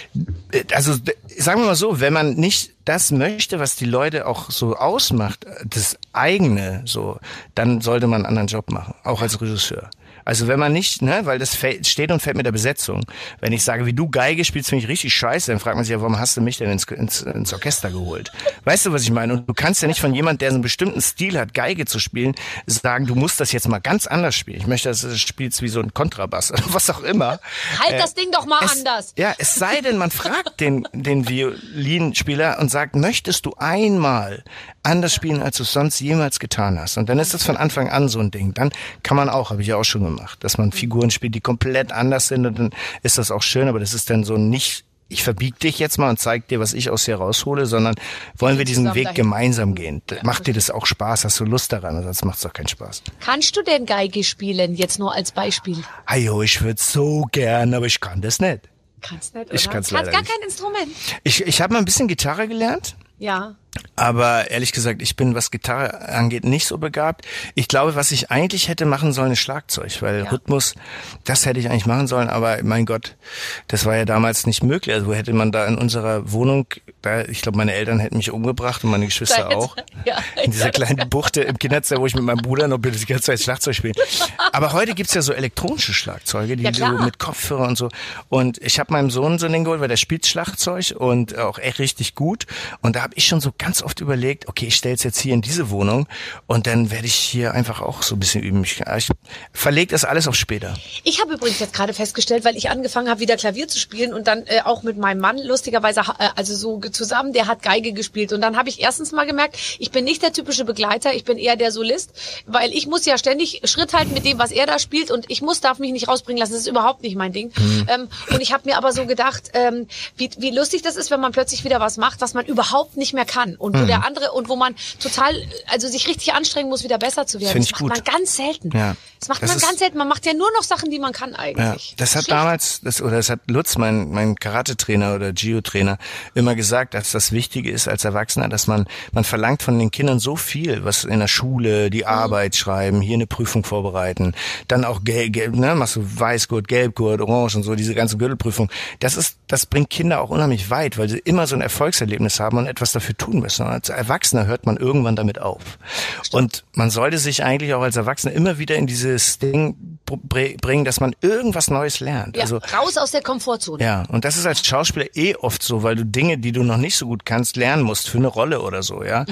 Also sagen wir mal so, wenn man nicht das möchte, was die Leute auch so ausmacht, das eigene, so, dann sollte man einen anderen Job machen, auch als Regisseur. Also wenn man nicht, weil das steht und fällt mit der Besetzung. Wenn ich sage, wie du Geige spielst, finde ich richtig scheiße, dann fragt man sich ja, warum hast du mich denn ins Orchester geholt? Weißt du, was ich meine? Und du kannst ja nicht von jemand, der so einen bestimmten Stil hat, Geige zu spielen, sagen, du musst das jetzt mal ganz anders spielen. Ich möchte, dass du das spielst wie so ein Kontrabass oder was auch immer. Halt das Ding doch mal anders. Ja, es sei denn, man fragt den Violinspieler und sagt, möchtest du einmal anders spielen, als du es sonst jemals getan hast? Und dann ist das von Anfang an so ein Ding. Dann kann man auch, habe ich ja auch schon gemacht, dass man Figuren spielt, die komplett anders sind und dann ist das auch schön, aber das ist dann so nicht, ich verbieg dich jetzt mal und zeig dir, was ich aus dir raushole, sondern wollen wir diesen Weg gemeinsam gehen. Macht dir das auch Spaß? Hast du Lust daran? Sonst macht es doch keinen Spaß. Kannst du denn Geige spielen, jetzt nur als Beispiel? Ajo, ich würde so gern, aber ich kann das nicht. Kannst nicht, oder? Ich kann's leider gar nicht. kein Instrument? Ich habe mal ein bisschen Gitarre gelernt. Ja. Aber ehrlich gesagt, ich bin, was Gitarre angeht, nicht so begabt. Ich glaube, was ich eigentlich hätte machen sollen, ist Schlagzeug, weil Rhythmus, das hätte ich eigentlich machen sollen, aber mein Gott, das war ja damals nicht möglich. Also wo hätte man da in unserer Wohnung, ich glaube, meine Eltern hätten mich umgebracht und meine Geschwister auch. Ja. In dieser kleinen Buchte im Kinderzimmer, wo ich mit meinem Bruder noch die ganze Zeit Schlagzeug spiele. Aber heute gibt's ja so elektronische Schlagzeuge, die du mit Kopfhörer und so. Und ich habe meinem Sohn so ein Ding geholt, weil der spielt Schlagzeug und auch echt richtig gut. Und da habe ich schon so ganz oft überlegt, okay, ich stelle es jetzt hier in diese Wohnung und dann werde ich hier einfach auch so ein bisschen üben. Ich verlege das alles auf später. Ich habe übrigens jetzt gerade festgestellt, weil ich angefangen habe, wieder Klavier zu spielen und dann auch mit meinem Mann, lustigerweise, also so zusammen, der hat Geige gespielt. Und dann habe ich erstens mal gemerkt, ich bin nicht der typische Begleiter, ich bin eher der Solist, weil ich muss ja ständig Schritt halten mit dem, was er da spielt und ich darf mich nicht rausbringen lassen, das ist überhaupt nicht mein Ding. Und ich habe mir aber so gedacht, wie lustig das ist, wenn man plötzlich wieder was macht, was man überhaupt nicht mehr kann und wo der andere und wo man total, also sich richtig anstrengen muss, wieder besser zu werden. Das macht man ganz selten. Ja. Das macht man ganz selten. Man macht ja nur noch Sachen, die man kann eigentlich. Ja. Das hat damals, das hat Lutz, mein Karate-Trainer oder Gio-Trainer, immer gesagt, dass das Wichtige ist als Erwachsener, dass man verlangt von den Kindern so viel, was in der Schule, die Arbeit schreiben, hier eine Prüfung vorbereiten, dann auch machst du Weißgurt, Gelbgurt, Orange und so, diese ganze Gürtelprüfung. Das bringt Kinder auch unheimlich weit, weil sie immer so ein Erfolgserlebnis haben und etwas dafür tun müssen. Und als Erwachsener hört man irgendwann damit auf. Stimmt. Und man sollte sich eigentlich auch als Erwachsener immer wieder in dieses Ding bringen, dass man irgendwas Neues lernt. Ja, also raus aus der Komfortzone. Ja, und das ist als Schauspieler oft so, weil du Dinge, die du noch nicht so gut kannst, lernen musst für eine Rolle oder so, ja.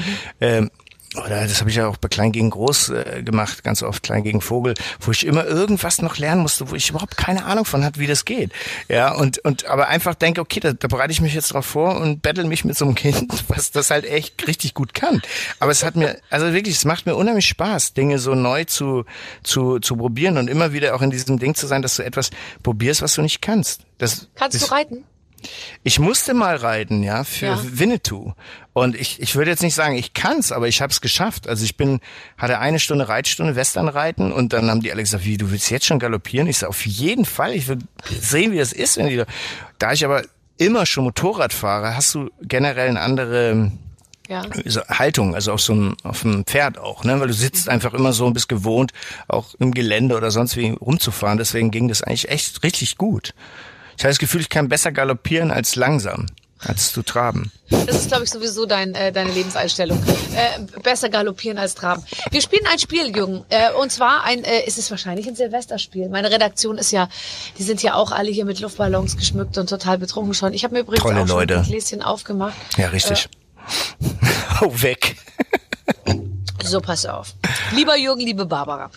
Oder das habe ich ja auch bei Klein gegen Groß gemacht, ganz oft Klein gegen Vogel, wo ich immer irgendwas noch lernen musste, wo ich überhaupt keine Ahnung von hatte, wie das geht. Ja, und aber einfach denke, okay, da bereite ich mich jetzt drauf vor und battle mich mit so einem Kind, was das halt echt richtig gut kann. Aber es macht mir unheimlich Spaß, Dinge so neu zu probieren und immer wieder auch in diesem Ding zu sein, dass du etwas probierst, was du nicht kannst. Kannst du reiten? Ich musste mal reiten, für Winnetou. Und ich würde jetzt nicht sagen, ich kann's, aber ich habe es geschafft. Also hatte 1 Stunde Reitstunde, Westernreiten und dann haben die alle gesagt, wie, du willst jetzt schon galoppieren? Ich sage, auf jeden Fall, ich will sehen, wie das ist. Da ich aber immer schon Motorrad fahre, hast du generell eine andere Haltung, also auf einem Pferd auch, ne? Weil du sitzt einfach immer so und bist gewohnt, auch im Gelände oder sonst wie rumzufahren. Deswegen ging das eigentlich echt richtig gut. Ich habe das Gefühl, ich kann besser galoppieren als langsam. Als zu traben. Das ist, glaube ich, sowieso deine Lebenseinstellung. Besser galoppieren als traben. Wir spielen ein Spiel, Jürgen. Und zwar ist es wahrscheinlich ein Silvesterspiel. Meine Redaktion ist ja, die sind ja auch alle hier mit Luftballons geschmückt und total betrunken schon. Ich habe mir übrigens auch schon ein Gläschen aufgemacht. Ja, richtig. Weg. So, pass auf. Lieber Jürgen, liebe Barbara.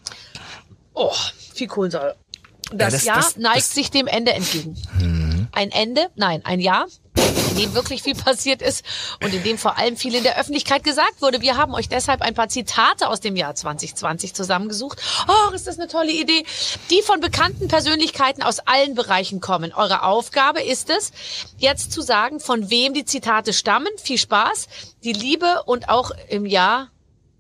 Oh, viel Kohlensäure. Das Jahr neigt sich dem Ende entgegen. Ein Jahr, in dem wirklich viel passiert ist und in dem vor allem viel in der Öffentlichkeit gesagt wurde. Wir haben euch deshalb ein paar Zitate aus dem Jahr 2020 zusammengesucht. Oh, ist das eine tolle Idee. Die von bekannten Persönlichkeiten aus allen Bereichen kommen. Eure Aufgabe ist es, jetzt zu sagen, von wem die Zitate stammen. Viel Spaß, die Liebe und auch im Jahr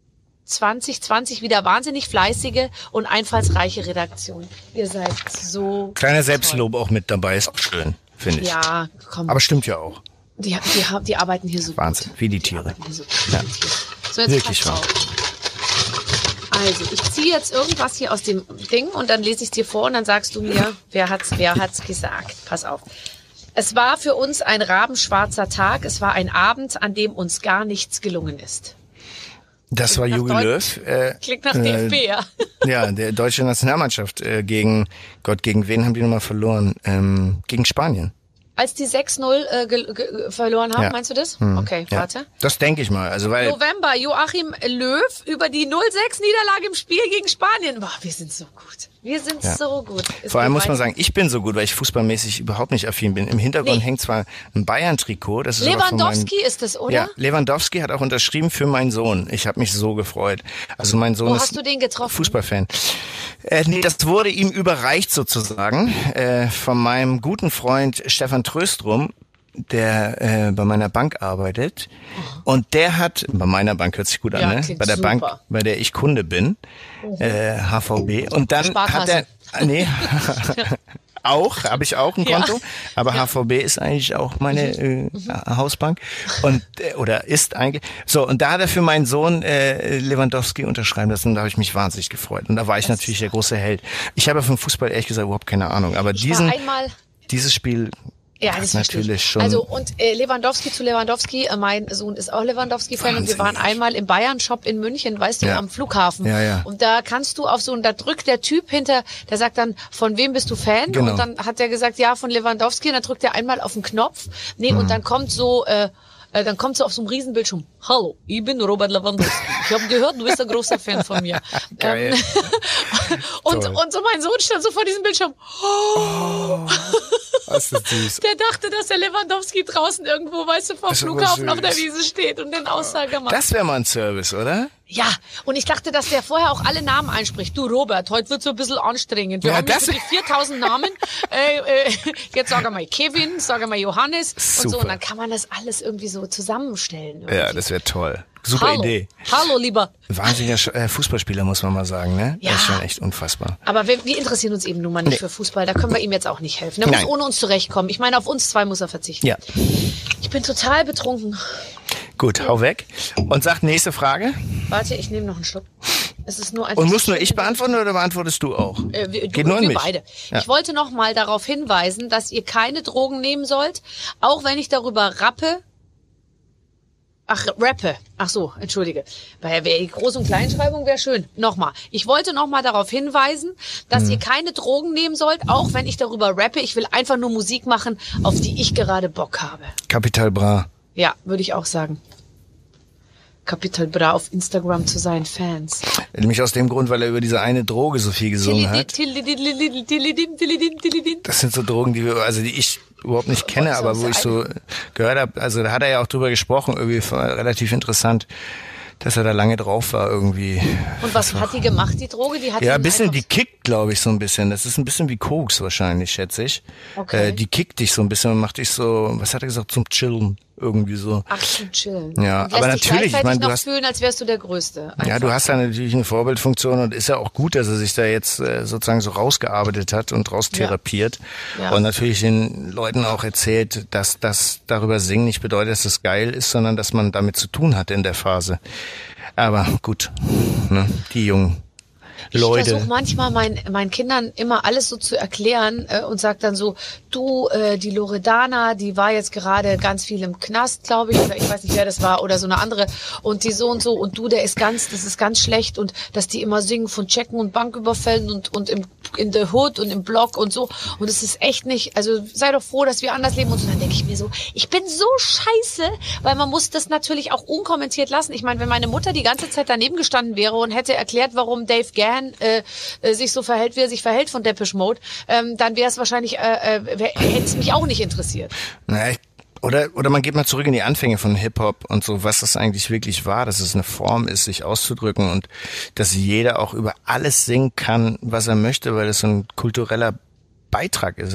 2020 wieder wahnsinnig fleißige und einfallsreiche Redaktion. Ihr seid so kleiner Selbstlob auch mit dabei, ist auch schön, finde ich. Ja, komm. Aber stimmt ja auch. Die arbeiten hier so Wahnsinn, gut. wie die Tiere. So, jetzt wirklich wahr. Also, ich ziehe jetzt irgendwas hier aus dem Ding und dann lese ich es dir vor und dann sagst du mir, wer hat's gesagt. Pass auf. Es war für uns ein rabenschwarzer Tag. Es war ein Abend, an dem uns gar nichts gelungen ist. Das war Jogi Löw. Klingt nach DFB, ja. Ja, der deutsche Nationalmannschaft gegen wen haben die nochmal verloren? Gegen Spanien. Als die 6-0 verloren haben, meinst du das? Okay, warte. Ja, das denke ich mal. Also, weil November, Joachim Löw über die 0-6-Niederlage im Spiel gegen Spanien. Boah, wir sind so gut. Wir sind so gut. Vor allem muss man sagen, ich bin so gut, weil ich fußballmäßig überhaupt nicht affin bin. Im Hintergrund hängt zwar ein Bayern-Trikot. Das ist Lewandowski ist es, oder? Ja, Lewandowski hat auch unterschrieben für meinen Sohn. Ich habe mich so gefreut. Also mein Sohn ist hast du den getroffen? Fußballfan. Nee, das wurde ihm überreicht sozusagen von meinem guten Freund Stefan Tröstrum, der bei meiner Bank arbeitet. Und der hat, bei meiner Bank hört sich gut an, ne? Bei der super. Bank, bei der ich Kunde bin, HVB. Und dann Sparkasse. hat er, habe ich auch ein Konto, aber HVB ist eigentlich auch meine Hausbank und oder ist eigentlich. So, und da hat er für meinen Sohn Lewandowski unterschreiben lassen und da habe ich mich wahnsinnig gefreut. Und da war ich natürlich der große Held. Ich habe vom Fußball ehrlich gesagt überhaupt keine Ahnung, aber dieses Spiel das ist natürlich schon. Also und Lewandowski zu Lewandowski, mein Sohn ist auch Lewandowski-Fan und wir waren einmal im Bayern-Shop in München, weißt du, am Flughafen. Ja. Und da kannst du da drückt der Typ hinter, der sagt dann, von wem bist du Fan? Genau. Und dann hat er gesagt, ja, von Lewandowski und dann drückt er einmal auf den Knopf. Und dann kommt so auf so einem Riesenbildschirm, hallo, ich bin Robert Lewandowski. Ich habe gehört, du bist ein großer Fan von mir. Geil. Und so mein Sohn stand so vor diesem Bildschirm. Das ist süß. Der dachte, dass der Lewandowski draußen irgendwo, weißt du, vom Flughafen auf der Wiese steht und den Aussage macht. Das wäre mal ein Service, oder? Ja, und ich dachte, dass der vorher auch alle Namen einspricht. Du Robert, heute wird's so ein bisschen anstrengend. Wir haben jetzt die 4000 Namen. Jetzt sag mal Kevin, sag mal Johannes. Super. Und so. Und dann kann man das alles irgendwie so zusammenstellen. Irgendwie. Ja, das wäre toll. Super Idee. Hallo, lieber. Wahnsinniger Fußballspieler, muss man mal sagen, ne? Ja. Das ist schon echt unfassbar. Aber wir interessieren uns eben nun mal nicht für Fußball. Da können wir ihm jetzt auch nicht helfen. Er muss ohne uns zurechtkommen. Ich meine, auf uns zwei muss er verzichten. Ja. Ich bin total betrunken. Gut, hau weg. Und sag nächste Frage. Warte, ich nehme noch einen Schluck. Es ist nur und muss nur ich beantworten oder beantwortest du auch? Geht nur an mich. Beide. Ja. Ich wollte noch mal darauf hinweisen, dass ihr keine Drogen nehmen sollt, auch wenn ich darüber rappe. Ach so, entschuldige. Bei Groß- und Kleinschreibung wäre schön. Nochmal. Ich wollte nochmal darauf hinweisen, dass ihr keine Drogen nehmen sollt, auch wenn ich darüber rappe. Ich will einfach nur Musik machen, auf die ich gerade Bock habe. Capital Bra. Ja, würde ich auch sagen. Capital Bra auf Instagram zu seinen Fans. Nämlich aus dem Grund, weil er über diese eine Droge so viel gesungen hat. Das sind so Drogen, die ich überhaupt nicht kenne, aber wo ich so gehört habe, also da hat er ja auch drüber gesprochen, irgendwie war relativ interessant, dass er da lange drauf war irgendwie. Und was hat die gemacht, die Droge? Die hat ein bisschen, die kickt, glaube ich, so ein bisschen. Das ist ein bisschen wie Koks wahrscheinlich, schätze ich. Okay. Die kickt dich so ein bisschen und macht dich so, was hat er gesagt, zum Chillen irgendwie so. Ach, zum Chillen. Ja, aber natürlich, ich meine, du hast fühlen, als wärst du der Größte. Einfach. Ja, du hast da natürlich eine Vorbildfunktion und ist ja auch gut, dass er sich da jetzt sozusagen so rausgearbeitet hat und raustherapiert und natürlich den Leuten auch erzählt, dass das darüber singen nicht bedeutet, dass es geil ist, sondern dass man damit zu tun hat in der Phase. Aber gut, ne, die jungen Leute. Ich versuche manchmal meinen Kindern immer alles so zu erklären und sag dann so, du, die Loredana, die war jetzt gerade ganz viel im Knast, glaube ich, oder ich weiß nicht, wer das war, oder so eine andere, und die so und so, und du, das ist ganz schlecht, und dass die immer singen von Checken und Banküberfällen und in the Hood und im Block und so, und es ist echt nicht, also sei doch froh, dass wir anders leben, und so. Dann denke ich mir so, ich bin so scheiße, weil man muss das natürlich auch unkommentiert lassen. Ich meine, wenn meine Mutter die ganze Zeit daneben gestanden wäre und hätte erklärt, warum Dave Gahan sich so verhält, wie er sich verhält von Depeche Mode, dann wäre es wahrscheinlich, hätte es mich auch nicht interessiert. Naja, oder man geht mal zurück in die Anfänge von Hip-Hop und so, was das eigentlich wirklich war, dass es eine Form ist, sich auszudrücken und dass jeder auch über alles singen kann, was er möchte, weil es so ein kultureller Beitrag ist.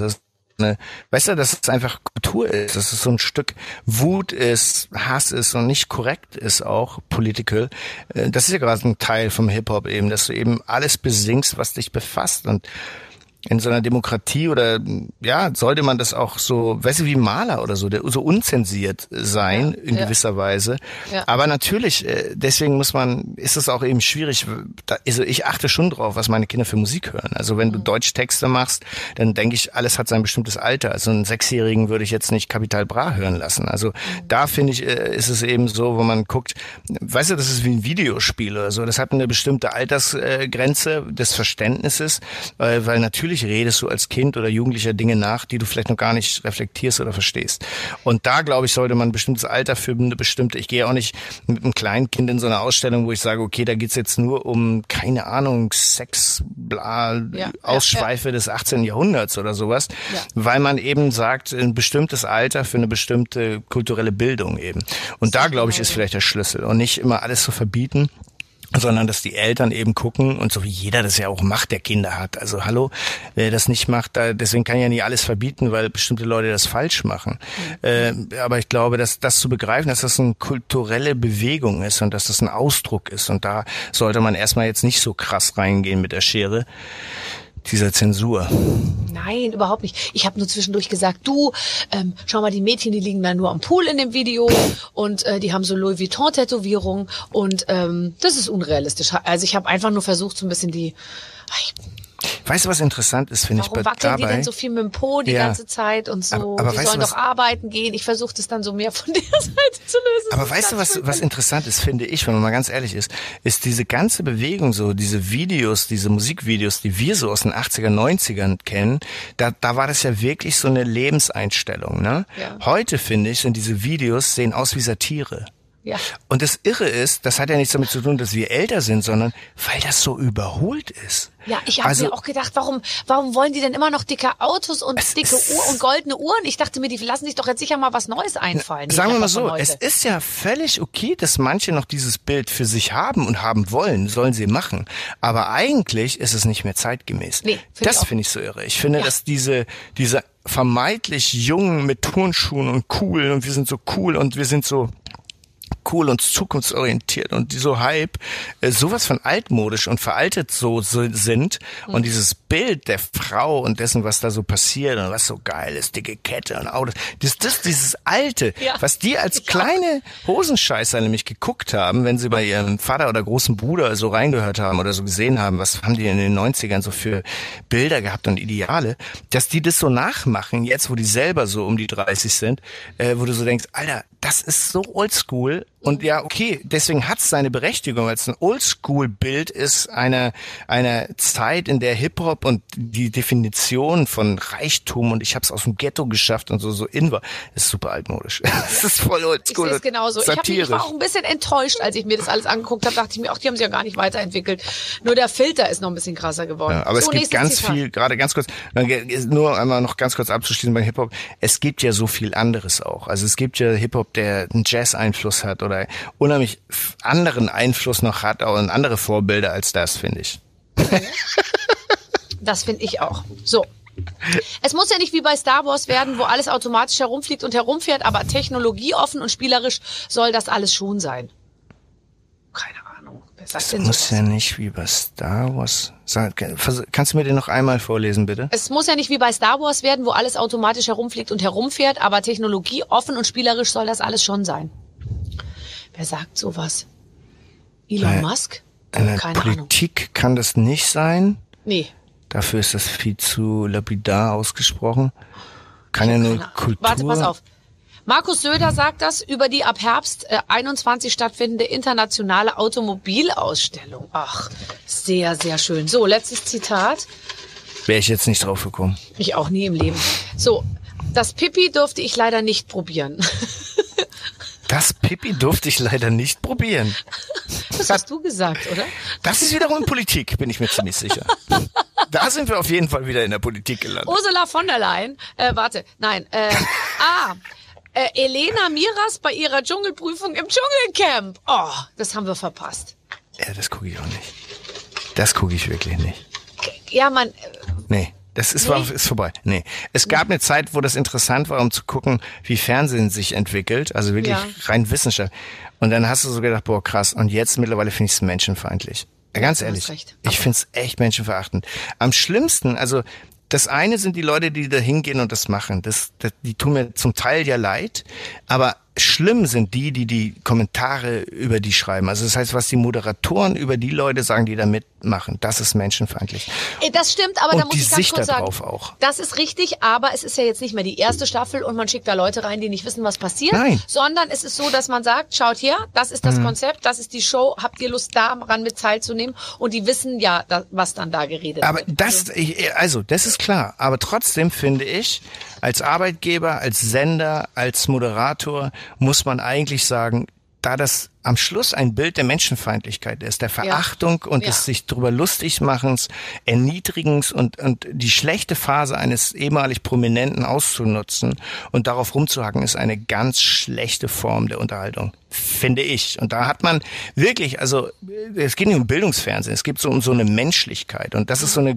Weißt du, dass es einfach Kultur ist, dass es so ein Stück Wut ist, Hass ist und nicht korrekt ist auch, political. Das ist ja gerade ein Teil vom Hip-Hop eben, dass du eben alles besingst, was dich befasst, und in so einer Demokratie oder ja, sollte man das auch so, weißt du, wie Maler oder so, so unzensiert sein in gewisser Weise. Ja. Aber natürlich, deswegen ist es auch eben schwierig. Also ich achte schon drauf, was meine Kinder für Musik hören. Also wenn du Deutschtexte machst, dann denke ich, alles hat sein bestimmtes Alter. Also einen 6-Jährigen würde ich jetzt nicht Capital Bra hören lassen. Also da finde ich, ist es eben so, wo man guckt, weißt du, das ist wie ein Videospiel oder so. Das hat eine bestimmte Altersgrenze des Verständnisses, weil natürlich redest du als Kind oder Jugendlicher Dinge nach, die du vielleicht noch gar nicht reflektierst oder verstehst. Und da, glaube ich, sollte man ein bestimmtes Alter für eine bestimmte, ich gehe auch nicht mit einem kleinen Kind in so eine Ausstellung, wo ich sage, okay, da geht's jetzt nur um, keine Ahnung, Sex, bla, Ausschweife des 18. Jahrhunderts oder sowas, weil man eben sagt, ein bestimmtes Alter für eine bestimmte kulturelle Bildung eben. Und da, glaube ich, ist vielleicht der Schlüssel. Und nicht immer alles zu verbieten, sondern dass die Eltern eben gucken, und so wie jeder das ja auch macht, der Kinder hat. Also hallo, wer das nicht macht, deswegen kann ja nicht alles verbieten, weil bestimmte Leute das falsch machen. Aber ich glaube, dass das zu begreifen, dass das eine kulturelle Bewegung ist und dass das ein Ausdruck ist, und da sollte man erstmal jetzt nicht so krass reingehen mit der Schere dieser Zensur. Nein, überhaupt nicht. Ich habe nur zwischendurch gesagt, du, schau mal, die Mädchen, die liegen da nur am Pool in dem Video, und die haben so Louis Vuitton-Tätowierungen, und das ist unrealistisch. Also ich habe einfach nur versucht, so ein bisschen Weißt du, was interessant ist, finde ich, warum wackeln die denn so viel mit dem Po die ganze Zeit und so? Aber die sollen doch arbeiten gehen. Ich versuche das dann so mehr von der Seite zu lösen. Aber weißt du, was interessant ist, finde ich, wenn man mal ganz ehrlich ist diese ganze Bewegung so, diese Videos, diese Musikvideos, die wir so aus den 80er, 90ern kennen, da war das ja wirklich so eine Lebenseinstellung, ne? Ja. Heute, finde ich, sind diese Videos, sehen aus wie Satire. Ja. Und das Irre ist, das hat ja nichts damit zu tun, dass wir älter sind, sondern weil das so überholt ist. Ja, ich habe mir auch gedacht, warum wollen die denn immer noch dicke Autos und dicke Uhren und goldene Uhren? Ich dachte mir, die lassen sich doch jetzt sicher mal was Neues einfallen. Sagen wir mal so, es ist ja völlig okay, dass manche noch dieses Bild für sich haben und haben wollen, sollen sie machen. Aber eigentlich ist es nicht mehr zeitgemäß. Nee, das finde ich so irre. Ich finde, dass diese vermeintlich Jungen mit Turnschuhen und cool, und wir sind so cool und wir sind so cool und zukunftsorientiert und die so Hype, sowas von altmodisch und veraltet so sind, und dieses Bild der Frau und dessen, was da so passiert und was so geil ist, dicke Kette und Autos, dieses Alte, was die als kleine Hosenscheißer nämlich geguckt haben, wenn sie bei ihrem Vater oder großen Bruder so reingehört haben oder so gesehen haben, was haben die in den 90ern so für Bilder gehabt und Ideale, dass die das so nachmachen, jetzt wo die selber so um die 30 sind, wo du so denkst, Alter, das ist so oldschool. Und ja, okay, deswegen hat es seine Berechtigung, weil es ein Oldschool-Bild ist einer Zeit, in der Hip-Hop und die Definition von Reichtum und ich habe es aus dem Ghetto geschafft und so in war, ist super altmodisch. Das ist voll oldschool. Ich sehe es genauso. Ich war auch ein bisschen enttäuscht, als ich mir das alles angeguckt habe, dachte ich mir, ach, die haben sich ja gar nicht weiterentwickelt. Nur der Filter ist noch ein bisschen krasser geworden. Ja, aber so, es gibt ganz viel, gerade ganz kurz, nur einmal noch ganz kurz abzuschließen bei Hip-Hop, es gibt ja so viel anderes auch. Also es gibt ja Hip-Hop, der einen Jazz-Einfluss hat oder unheimlich anderen Einfluss noch hat und andere Vorbilder als das, finde ich. Das finde ich auch. So, Es muss ja nicht wie bei Star Wars werden, wo alles automatisch herumfliegt und herumfährt, aber technologieoffen und spielerisch soll das alles schon sein. Keine Ahnung. Wer sagt denn muss ja nicht wie bei Star Wars. Kannst du mir den noch einmal vorlesen, bitte? Es muss ja nicht wie bei Star Wars werden, wo alles automatisch herumfliegt und herumfährt, aber technologieoffen und spielerisch soll das alles schon sein. Wer sagt sowas? Elon Musk? Keine Politik Ahnung. Kann das nicht sein? Nee. Dafür ist das viel zu lapidar ausgesprochen. Kann ja nur Kultur... Warte, pass auf. Markus Söder sagt das über die ab Herbst 21 stattfindende internationale Automobilausstellung. Ach, sehr, sehr schön. So, letztes Zitat. Wäre ich jetzt nicht drauf gekommen. Ich auch nie im Leben. So, das Pipi durfte ich leider nicht probieren. Das Pipi durfte ich leider nicht probieren. Das hast du gesagt, oder? Das ist wiederum Politik, bin ich mir ziemlich sicher. Da sind wir auf jeden Fall wieder in der Politik gelandet. Ursula von der Leyen, Elena Miras bei ihrer Dschungelprüfung im Dschungelcamp. Oh, das haben wir verpasst. Ja, das gucke ich auch nicht. Das gucke ich wirklich nicht. Ja, Nee. Das ist vorbei. Nee. Es gab eine Zeit, wo das interessant war, um zu gucken, wie Fernsehen sich entwickelt. Also wirklich rein Wissenschaft. Und dann hast du so gedacht, boah, krass. Und jetzt mittlerweile finde ich es menschenfeindlich. Ganz ehrlich. Ich finde es echt menschenverachtend. Am schlimmsten, also das eine sind die Leute, die da hingehen und das machen. Die tun mir zum Teil ja leid. Aber schlimm sind die Kommentare über die schreiben. Also das heißt, was die Moderatoren über die Leute sagen, die da mitmachen, das ist menschenfeindlich. Das stimmt, aber da muss ich ganz kurz sagen, auch. Das ist richtig, aber es ist ja jetzt nicht mehr die erste Staffel und man schickt da Leute rein, die nicht wissen, was passiert. Nein. Sondern es ist so, dass man sagt, schaut her, das ist das Konzept, das ist die Show, habt ihr Lust daran mit teilzunehmen? Und die wissen ja, was dann da geredet aber wird. Das ist klar. Aber trotzdem finde ich, als Arbeitgeber, als Sender, als Moderator muss man eigentlich sagen, da das am Schluss ein Bild der Menschenfeindlichkeit ist, der Verachtung und des sich drüber lustig machens, Erniedrigens und die schlechte Phase eines ehemalig Prominenten auszunutzen und darauf rumzuhacken, ist eine ganz schlechte Form der Unterhaltung, finde ich. Und da hat man wirklich, also es geht nicht um Bildungsfernsehen, es geht so um so eine Menschlichkeit und das ist so eine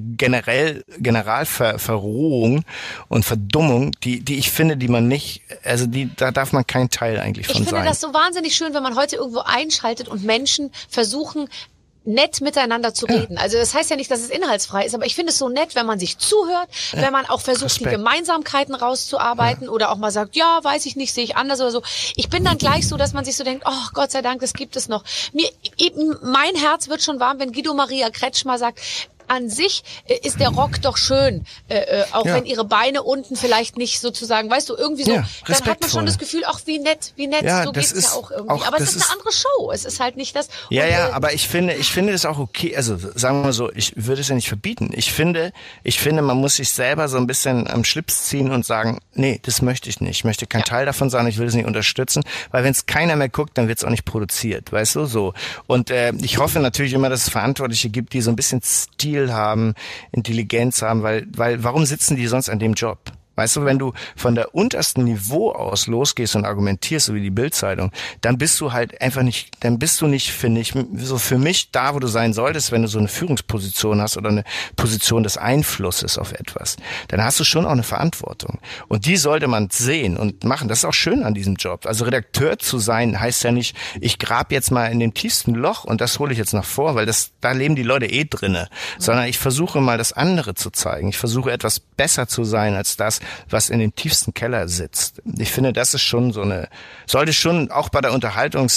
Generalverrohung und Verdummung, die ich finde, die man nicht, also da darf man kein Teil eigentlich von sein. Ich finde das so wahnsinnig schön, wenn man heute irgendwo einschaltet und Menschen versuchen, nett miteinander zu reden. Also das heißt ja nicht, dass es inhaltsfrei ist, aber ich finde es so nett, wenn man sich zuhört, wenn man auch versucht, die Gemeinsamkeiten rauszuarbeiten oder auch mal sagt, ja, weiß ich nicht, sehe ich anders oder so. Ich bin dann gleich so, dass man sich so denkt, oh Gott sei Dank, das gibt es noch. Mein Herz wird schon warm, wenn Guido Maria Kretschmer sagt, an sich ist der Rock doch schön, auch wenn ihre Beine unten vielleicht nicht sozusagen, weißt du, irgendwie so, dann hat man schon das Gefühl, ach wie nett, so geht's ja auch irgendwie. Aber es ist eine andere Show, es ist halt nicht das. Aber ich finde das auch okay, also sagen wir mal so, ich würde es ja nicht verbieten. Ich finde, man muss sich selber so ein bisschen am Schlips ziehen und sagen, nee, das möchte ich nicht. Ich möchte kein Teil davon sein, ich will es nicht unterstützen, weil wenn es keiner mehr guckt, dann wird es auch nicht produziert, weißt du, so. Und ich hoffe natürlich immer, dass es Verantwortliche gibt, die so ein bisschen Stil haben, Intelligenz haben, weil warum sitzen die sonst an dem Job? Weißt du, wenn du von der untersten Niveau aus losgehst und argumentierst, so wie die Bild-Zeitung, dann bist du halt einfach nicht, finde ich, so für mich da, wo du sein solltest, wenn du so eine Führungsposition hast oder eine Position des Einflusses auf etwas. Dann hast du schon auch eine Verantwortung. Und die sollte man sehen und machen. Das ist auch schön an diesem Job. Also Redakteur zu sein heißt ja nicht, ich grab jetzt mal in dem tiefsten Loch und das hole ich jetzt noch vor, weil da leben die Leute drinne. Sondern ich versuche mal das andere zu zeigen. Ich versuche etwas besser zu sein als das, was in dem tiefsten Keller sitzt. Ich finde, das ist schon sollte bei der Unterhaltung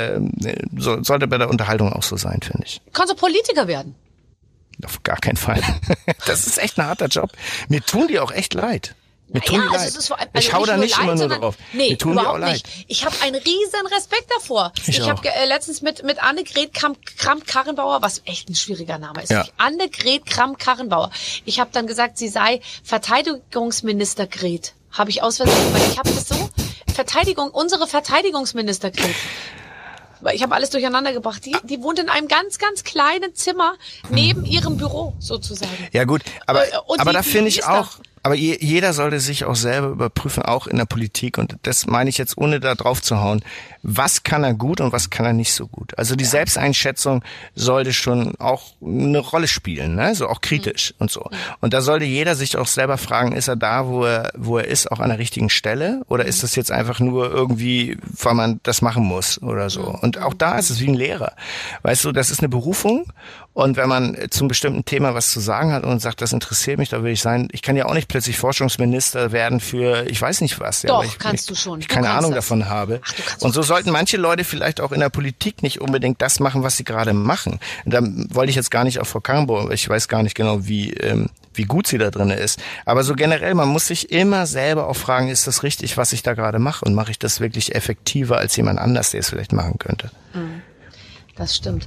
auch so sein, finde ich. Kannst du Politiker werden? Auf gar keinen Fall. Das ist echt ein harter Job. Mir tun die auch echt leid. Ich hau da nicht immer nur drauf. Nee, mir tun überhaupt die auch leid. nicht. Ich habe einen riesen Respekt davor. Ich habe letztens mit Annegret Kramp-Karrenbauer, was echt ein schwieriger Name ist. Ja. Annegret Kramp-Karrenbauer. Ich habe dann gesagt, sie sei Verteidigungsminister Gret. Habe ich aus Versehen, weil ich habe das so, unsere Verteidigungsminister Gret. Ich habe alles durcheinander gebracht. Die wohnt in einem ganz, ganz kleinen Zimmer neben ihrem Büro sozusagen. Ja gut, aber da finde ich auch, Aber jeder sollte sich auch selber überprüfen, auch in der Politik. Und das meine ich jetzt, ohne da drauf zu hauen. Was kann er gut und was kann er nicht so gut? Also die Selbsteinschätzung sollte schon auch eine Rolle spielen, ne? So auch kritisch und so. Und da sollte jeder sich auch selber fragen, ist er da, wo er ist, auch an der richtigen Stelle? Oder ist das jetzt einfach nur irgendwie, weil man das machen muss oder so? Und auch da ist es wie ein Lehrer. Weißt du, das ist eine Berufung. Und wenn man zum bestimmten Thema was zu sagen hat und sagt, das interessiert mich, da will ich sein. Ich kann ja auch nicht plötzlich Forschungsminister werden für, ich weiß nicht was. Doch, ja, kannst du schon. Ich keine Ahnung davon habe. Und so sollten manche Leute vielleicht auch in der Politik nicht unbedingt das machen, was sie gerade machen. Und da wollte ich jetzt gar nicht auf Frau Karrenbauer, ich weiß gar nicht genau, wie gut sie da drin ist. Aber so generell, man muss sich immer selber auch fragen, ist das richtig, was ich da gerade mache? Und mache ich das wirklich effektiver als jemand anders, der es vielleicht machen könnte? Das stimmt.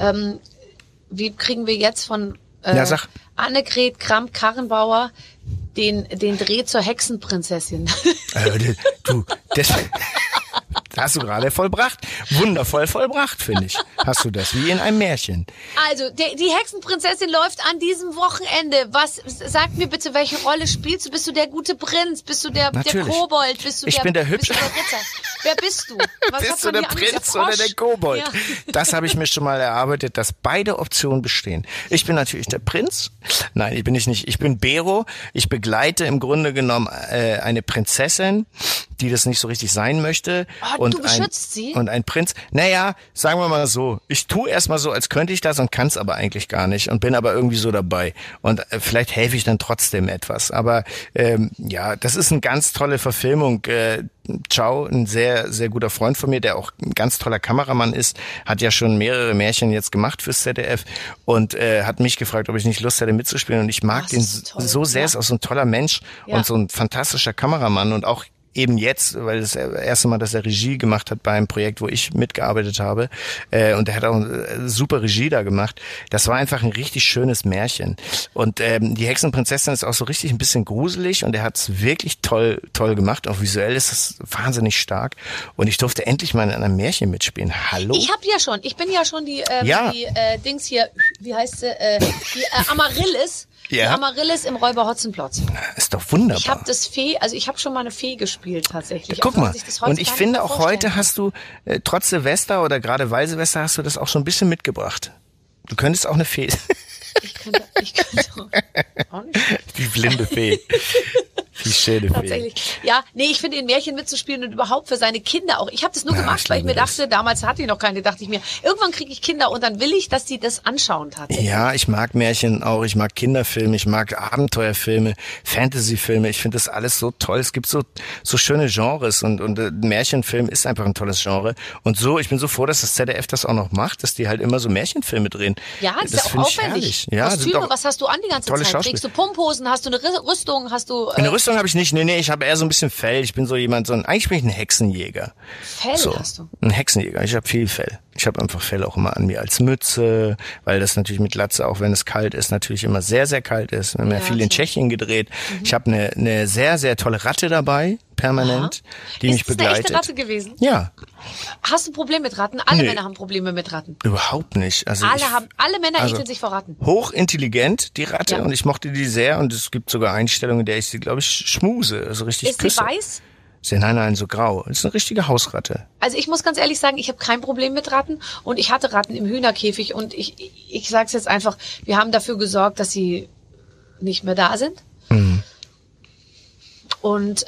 Wie kriegen wir jetzt von Annegret Kramp-Karrenbauer den Dreh zur Hexenprinzessin? Das hast du gerade vollbracht. Wundervoll vollbracht, finde ich. Hast du das, wie in einem Märchen. Also, die Hexenprinzessin läuft an diesem Wochenende. Sag mir bitte, welche Rolle spielst du? Bist du der gute Prinz? Bist du der Kobold? Ich bin der Hübsche. Bist du der Ritter? Wer bist du? Bist du der Prinz oder der Kobold? Ja. Das habe ich mir schon mal erarbeitet, dass beide Optionen bestehen. Ich bin natürlich der Prinz. Nein, bin ich nicht. Ich bin Bero. Ich begleite im Grunde genommen eine Prinzessin, die das nicht so richtig sein möchte. Und du beschützt sie? Und ein Prinz. Naja, sagen wir mal so. Ich tue erstmal so, als könnte ich das und kann es aber eigentlich gar nicht und bin aber irgendwie so dabei. Und vielleicht helfe ich dann trotzdem etwas. Aber das ist eine ganz tolle Verfilmung. Chow, ein sehr, sehr guter Freund von mir, der auch ein ganz toller Kameramann ist, hat ja schon mehrere Märchen jetzt gemacht fürs ZDF und hat mich gefragt, ob ich nicht Lust hätte mitzuspielen. Und ich mag den so sehr, ist auch so ein toller Mensch und so ein fantastischer Kameramann und auch eben jetzt, weil das erste Mal, dass er Regie gemacht hat bei einem Projekt, wo ich mitgearbeitet habe, und er hat auch eine super Regie da gemacht. Das war einfach ein richtig schönes Märchen. Und die Hexenprinzessin ist auch so richtig ein bisschen gruselig und er hat es wirklich toll gemacht. Auch visuell ist es wahnsinnig stark. Und ich durfte endlich mal in einem Märchen mitspielen. Hallo? Ich bin ja schon die Dings hier, wie heißt sie, die Amaryllis. Ja. Die Amaryllis im Räuber Hotzenplotz. Ist doch wunderbar. Ich habe schon mal eine Fee gespielt tatsächlich. Guck mal, und ich finde auch heute hast du, trotz Silvester oder gerade weil Silvester, hast du das auch schon ein bisschen mitgebracht. Du könntest auch eine Fee. Ich könnte auch nicht. Die blinde Fee. Die schöne Fee. Tatsächlich. Ja, nee, ich finde in Märchen mitzuspielen und überhaupt für seine Kinder auch. Ich habe das nur gemacht, weil ich mir dachte, damals hatte ich noch keine, dachte ich mir, irgendwann kriege ich Kinder und dann will ich, dass die das anschauen tatsächlich. Ja, ich mag Märchen auch, ich mag Kinderfilme, ich mag Abenteuerfilme, Fantasyfilme, ich finde das alles so toll. Es gibt so schöne Genres und Märchenfilm ist einfach ein tolles Genre. Und so, ich bin so froh, dass das ZDF das auch noch macht, dass die halt immer so Märchenfilme drehen. Ja, das ist ja auch aufwendig. Ja, Kostüme, was hast du an die ganze Zeit? Trägst du Pumphosen, hast du eine Rüstung, hast du... Eine Rüstung habe ich nicht, nee, ich habe eher so ein bisschen Fell. Ich bin so jemand, eigentlich bin ich ein Hexenjäger. Fell hast du? Ein Hexenjäger, ich habe viel Fell. Ich habe einfach Fell auch immer an mir als Mütze, weil das natürlich mit Glatze, auch wenn es kalt ist, natürlich immer sehr, sehr kalt ist. Wir haben ja viel in Tschechien gedreht. Ich habe eine sehr, sehr tolle Ratte dabei, permanent, die mich begleitet. Ist das eine echte Ratte gewesen? Ja. Hast du ein Problem mit Ratten? Alle Männer haben Probleme mit Ratten. Überhaupt nicht. Also alle Männer ekeln sich vor Ratten. Hochintelligent, die Ratte, und ich mochte die sehr und es gibt sogar Einstellungen, in der ich sie, glaube ich, schmuse, also richtig küsse. Ist sie weiß? Nein, so grau. Das ist eine richtige Hausratte. Also ich muss ganz ehrlich sagen, ich habe kein Problem mit Ratten und ich hatte Ratten im Hühnerkäfig und ich sag's jetzt einfach, wir haben dafür gesorgt, dass sie nicht mehr da sind. Mhm. Und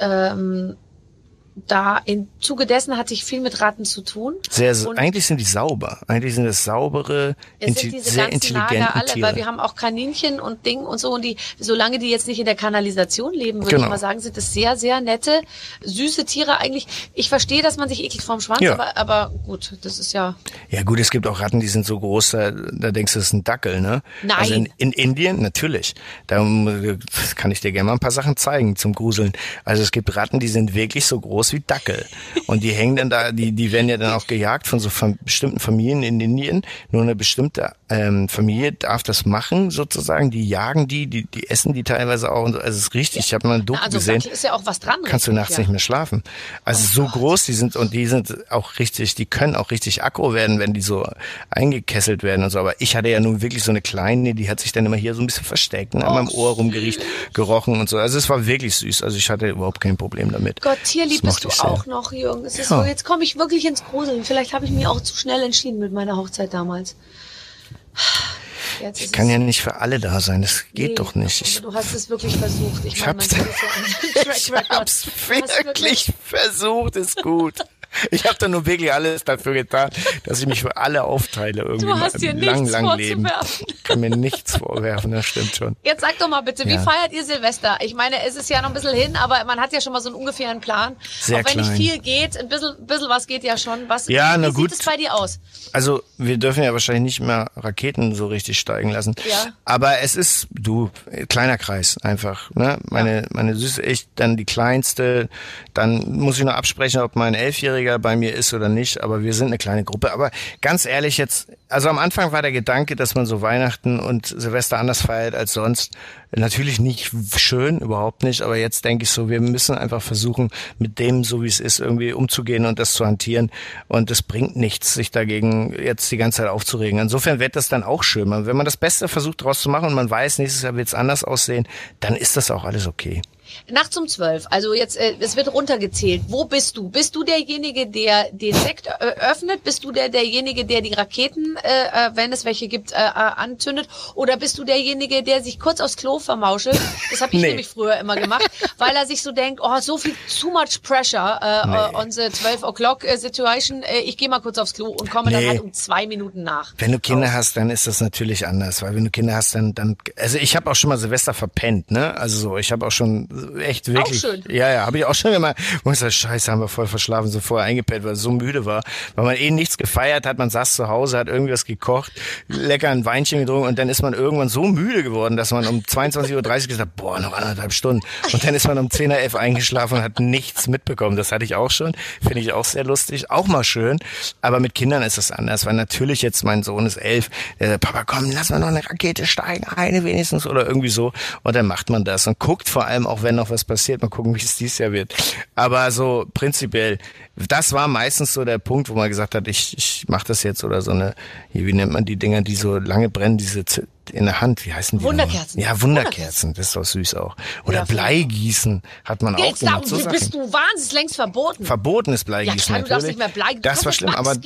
da im Zuge dessen hatte ich viel mit Ratten zu tun. Eigentlich sind die sauber. Eigentlich sind das saubere, sehr intelligente alle, Tiere. Weil wir haben auch Kaninchen und Ding und so. Und solange die jetzt nicht in der Kanalisation leben, würde ich mal sagen, sind das sehr, sehr nette, süße Tiere eigentlich. Ich verstehe, dass man sich ekelt vorm Schwanz, aber gut, das ist ja... Ja gut, es gibt auch Ratten, die sind so groß, da denkst du, das ist ein Dackel, ne? Nein. Also in Indien, natürlich. Da kann ich dir gerne mal ein paar Sachen zeigen zum Gruseln. Also es gibt Ratten, die sind wirklich so groß, aus wie Dackel. Und die hängen dann da, die werden ja dann auch gejagt von so bestimmten Familien in Indien. Nur eine bestimmte Familie darf das machen, sozusagen. Die jagen die essen die teilweise auch. Und so. Also es ist richtig, ich habe mal ein Doku gesehen. Dackel ist ja auch was dran. Kannst du nachts nicht mehr schlafen. Also so groß, die sind auch richtig, die können auch richtig aggro werden, wenn die so eingekesselt werden und so. Aber ich hatte ja nun wirklich so eine kleine, die hat sich dann immer hier so ein bisschen versteckt, an meinem Ohr gerochen und so. Also es war wirklich süß. Also ich hatte überhaupt kein Problem damit. Gott, tierlieb bist du auch noch, Jürgen. Es ist so, jetzt komme ich wirklich ins Gruseln. Vielleicht habe ich mich auch zu schnell entschieden mit meiner Hochzeit damals. Ich kann ja nicht für alle da sein, das geht doch nicht. Du hast es wirklich versucht. Ich hab's wirklich versucht, ist gut. Ich habe da nur wirklich alles dafür getan, dass ich mich für alle aufteile irgendwie. Du hast dir nichts Leben. Ich kann mir nichts vorwerfen, das stimmt schon. Jetzt sag doch mal bitte, wie feiert ihr Silvester? Ich meine, es ist ja noch ein bisschen hin, aber man hat ja schon mal so einen ungefähren Plan. Sehr auch wenn klein. nicht viel geht, ein bisschen was geht ja schon. Wie sieht es bei dir aus? Also wir dürfen ja wahrscheinlich nicht mehr Raketen so richtig steigen lassen. Ja. Aber es ist, kleiner Kreis einfach. Ne? Meine Süße, ich, dann die Kleinste. Dann muss ich noch absprechen, ob mein 11-Jähriger bei mir ist oder nicht, aber wir sind eine kleine Gruppe. Aber ganz ehrlich jetzt, also am Anfang war der Gedanke, dass man so Weihnachten und Silvester anders feiert als sonst. Natürlich nicht schön, überhaupt nicht, aber jetzt denke ich so, wir müssen einfach versuchen, mit dem, so wie es ist, irgendwie umzugehen und das zu hantieren. Und es bringt nichts, sich dagegen jetzt die ganze Zeit aufzuregen. Insofern wird das dann auch schön. Wenn man das Beste versucht daraus zu machen und man weiß, nächstes Jahr wird es anders aussehen, dann ist das auch alles okay. Nachts um 12, also jetzt, es wird runtergezählt. Wo bist du? Bist du derjenige, der den Sekt öffnet? Bist du derjenige, der die Raketen, wenn es welche gibt, anzündet? Oder bist du derjenige, der sich kurz aufs Klo vermauschelt? Das habe ich nämlich früher immer gemacht, weil er sich so denkt, so viel too much pressure on the 12 o'clock situation. Ich gehe mal kurz aufs Klo und komme dann halt um 2 Minuten nach. Wenn du Kinder hast, dann ist das natürlich anders, weil wenn du Kinder hast, dann also ich habe auch schon mal Silvester verpennt, ne? Also so, ich habe auch schon echt wirklich. Auch schön. Ja, habe ich auch schon immer. Wo ich sage, Scheiße, haben wir voll verschlafen, so vorher eingepennt, weil es so müde war, weil man nichts gefeiert hat, man saß zu Hause, hat irgendwas gekocht, lecker ein Weinchen getrunken und dann ist man irgendwann so müde geworden, dass man um 22:30 Uhr gesagt hat, noch 1,5 Stunden. Und dann ist man um 10:11 eingeschlafen und hat nichts mitbekommen. Das hatte ich auch schon, finde ich auch sehr lustig, auch mal schön. Aber mit Kindern ist das anders, weil natürlich jetzt mein Sohn ist 11, der sagt, Papa, komm, lass mal noch eine Rakete steigen, eine wenigstens oder irgendwie so. Und dann macht man das und guckt vor allem auch, wenn noch was passiert, mal gucken, wie es dieses Jahr wird. Aber so prinzipiell, das war meistens so der Punkt, wo man gesagt hat, ich mache das jetzt oder so eine, wie nennt man die Dinger, die so lange brennen, diese in der Hand, wie heißen die? Wunderkerzen. Ja, Wunderkerzen, das ist doch süß auch. Oder Bleigießen hat man auch gemacht. So bist du wahnsinnig längst verboten. Verboten ist Bleigießen, ja, klar, du darfst nicht mehr Bleigießen. Das war schlimm, aber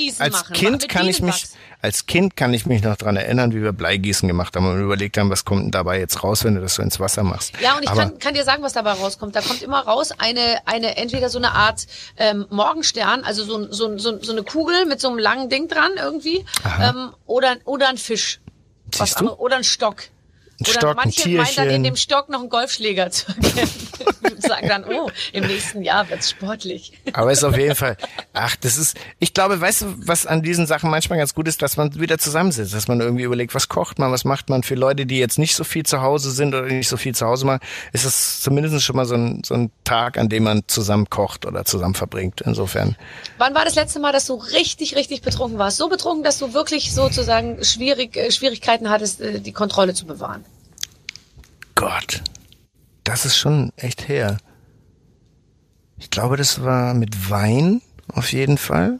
als Kind kann ich mich noch dran erinnern, wie wir Bleigießen gemacht haben und überlegt haben, was kommt denn dabei jetzt raus, wenn du das so ins Wasser machst. Ja, und ich kann dir sagen, was dabei rauskommt. Da kommt immer raus eine entweder so eine Art Morgenstern, also so eine Kugel mit so einem langen Ding dran irgendwie, oder ein Fisch. Oder ein Stock. Oder manche meinen dann in dem Stock noch einen Golfschläger zu erkennen. Und sagen dann, im nächsten Jahr wird's sportlich. Aber ist auf jeden Fall, ich glaube, weißt du, was an diesen Sachen manchmal ganz gut ist, dass man wieder zusammensitzt, dass man irgendwie überlegt, was kocht man, was macht man für Leute, die jetzt nicht so viel zu Hause sind oder nicht so viel zu Hause machen, ist es zumindest schon mal so ein Tag, an dem man zusammen kocht oder zusammen verbringt, insofern. Wann war das letzte Mal, dass du richtig, richtig betrunken warst? So betrunken, dass du wirklich sozusagen Schwierigkeiten hattest, die Kontrolle zu bewahren? Gott, das ist schon echt her. Ich glaube, das war mit Wein auf jeden Fall.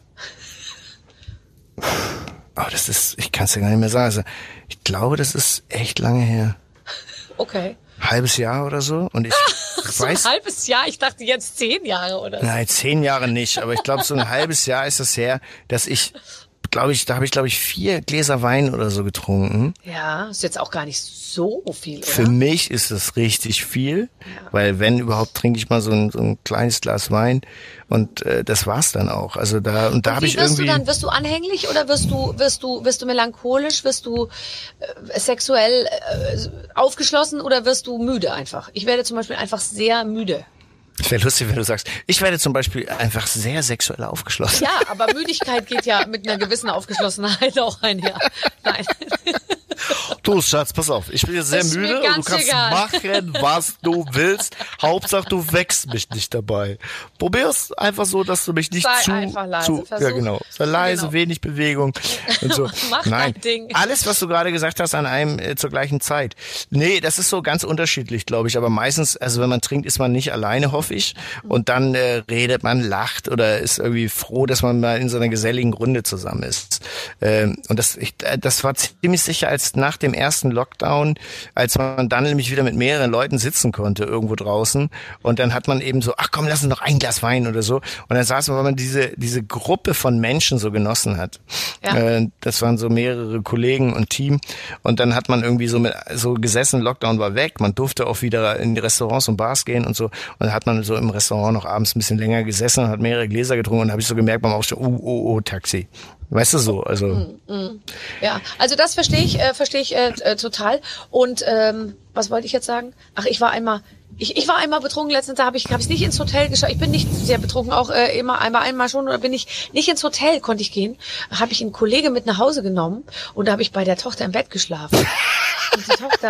Aber ich kann es ja gar nicht mehr sagen. Also, ich glaube, das ist echt lange her. Okay. Halbes Jahr oder so. Und ich weiß. So ein halbes Jahr? Ich dachte jetzt 10 Jahre oder so. Nein, 10 Jahre nicht. Aber ich glaube, so ein halbes Jahr ist das her, dass da habe ich 4 Gläser Wein oder so getrunken. Ja, ist jetzt auch gar nicht so viel, oder? Für mich ist es richtig viel, weil wenn überhaupt trinke ich mal so ein kleines Glas Wein und das war's dann auch. Also da habe ich irgendwie. Wirst du anhänglich oder wirst du melancholisch, wirst du sexuell aufgeschlossen oder wirst du müde einfach? Ich werde zum Beispiel einfach sehr müde. Es wäre lustig, wenn du sagst, ich werde zum Beispiel einfach sehr sexuell aufgeschlossen. Ja, aber Müdigkeit geht ja mit einer gewissen Aufgeschlossenheit auch einher. Nein. So, Schatz, pass auf. Ich bin jetzt sehr müde und du kannst machen, was du willst. Hauptsache, du wächst mich nicht dabei. Probier's einfach so, dass du mich nicht einfach leise. Ja, genau. Sei leise, wenig Bewegung und so. Mach Nein, dein Ding. alles, was du gerade gesagt hast, an einem zur gleichen Zeit. Nee, das ist so ganz unterschiedlich, glaube ich. Aber meistens, also wenn man trinkt, ist man nicht alleine, hoffe ich. Und dann redet man, lacht oder ist irgendwie froh, dass man mal in so einer geselligen Runde zusammen ist. Und das war ziemlich sicher als nach dem ersten Lockdown, als man dann nämlich wieder mit mehreren Leuten sitzen konnte irgendwo draußen. Und dann hat man eben so, ach komm, lass uns noch ein Glas Wein oder so. Und dann saß man, weil man diese Gruppe von Menschen so genossen hat. Ja. Das waren so mehrere Kollegen und Team. Und dann hat man irgendwie so gesessen, Lockdown war weg. Man durfte auch wieder in die Restaurants und Bars gehen und so. Und dann hat man so im Restaurant noch abends ein bisschen länger gesessen und hat mehrere Gläser getrunken. Und dann habe ich so gemerkt beim Aufstehen, Taxi. Weißt du so, also. Ja, also das verstehe ich total. Und was wollte ich jetzt sagen? Ach, ich war einmal betrunken letztens, da habe ich nicht ins Hotel geschafft. Ich bin nicht sehr betrunken, auch einmal schon, oder bin ich nicht ins Hotel, konnte ich gehen. Habe ich einen Kollege mit nach Hause genommen und da habe ich bei der Tochter im Bett geschlafen. Und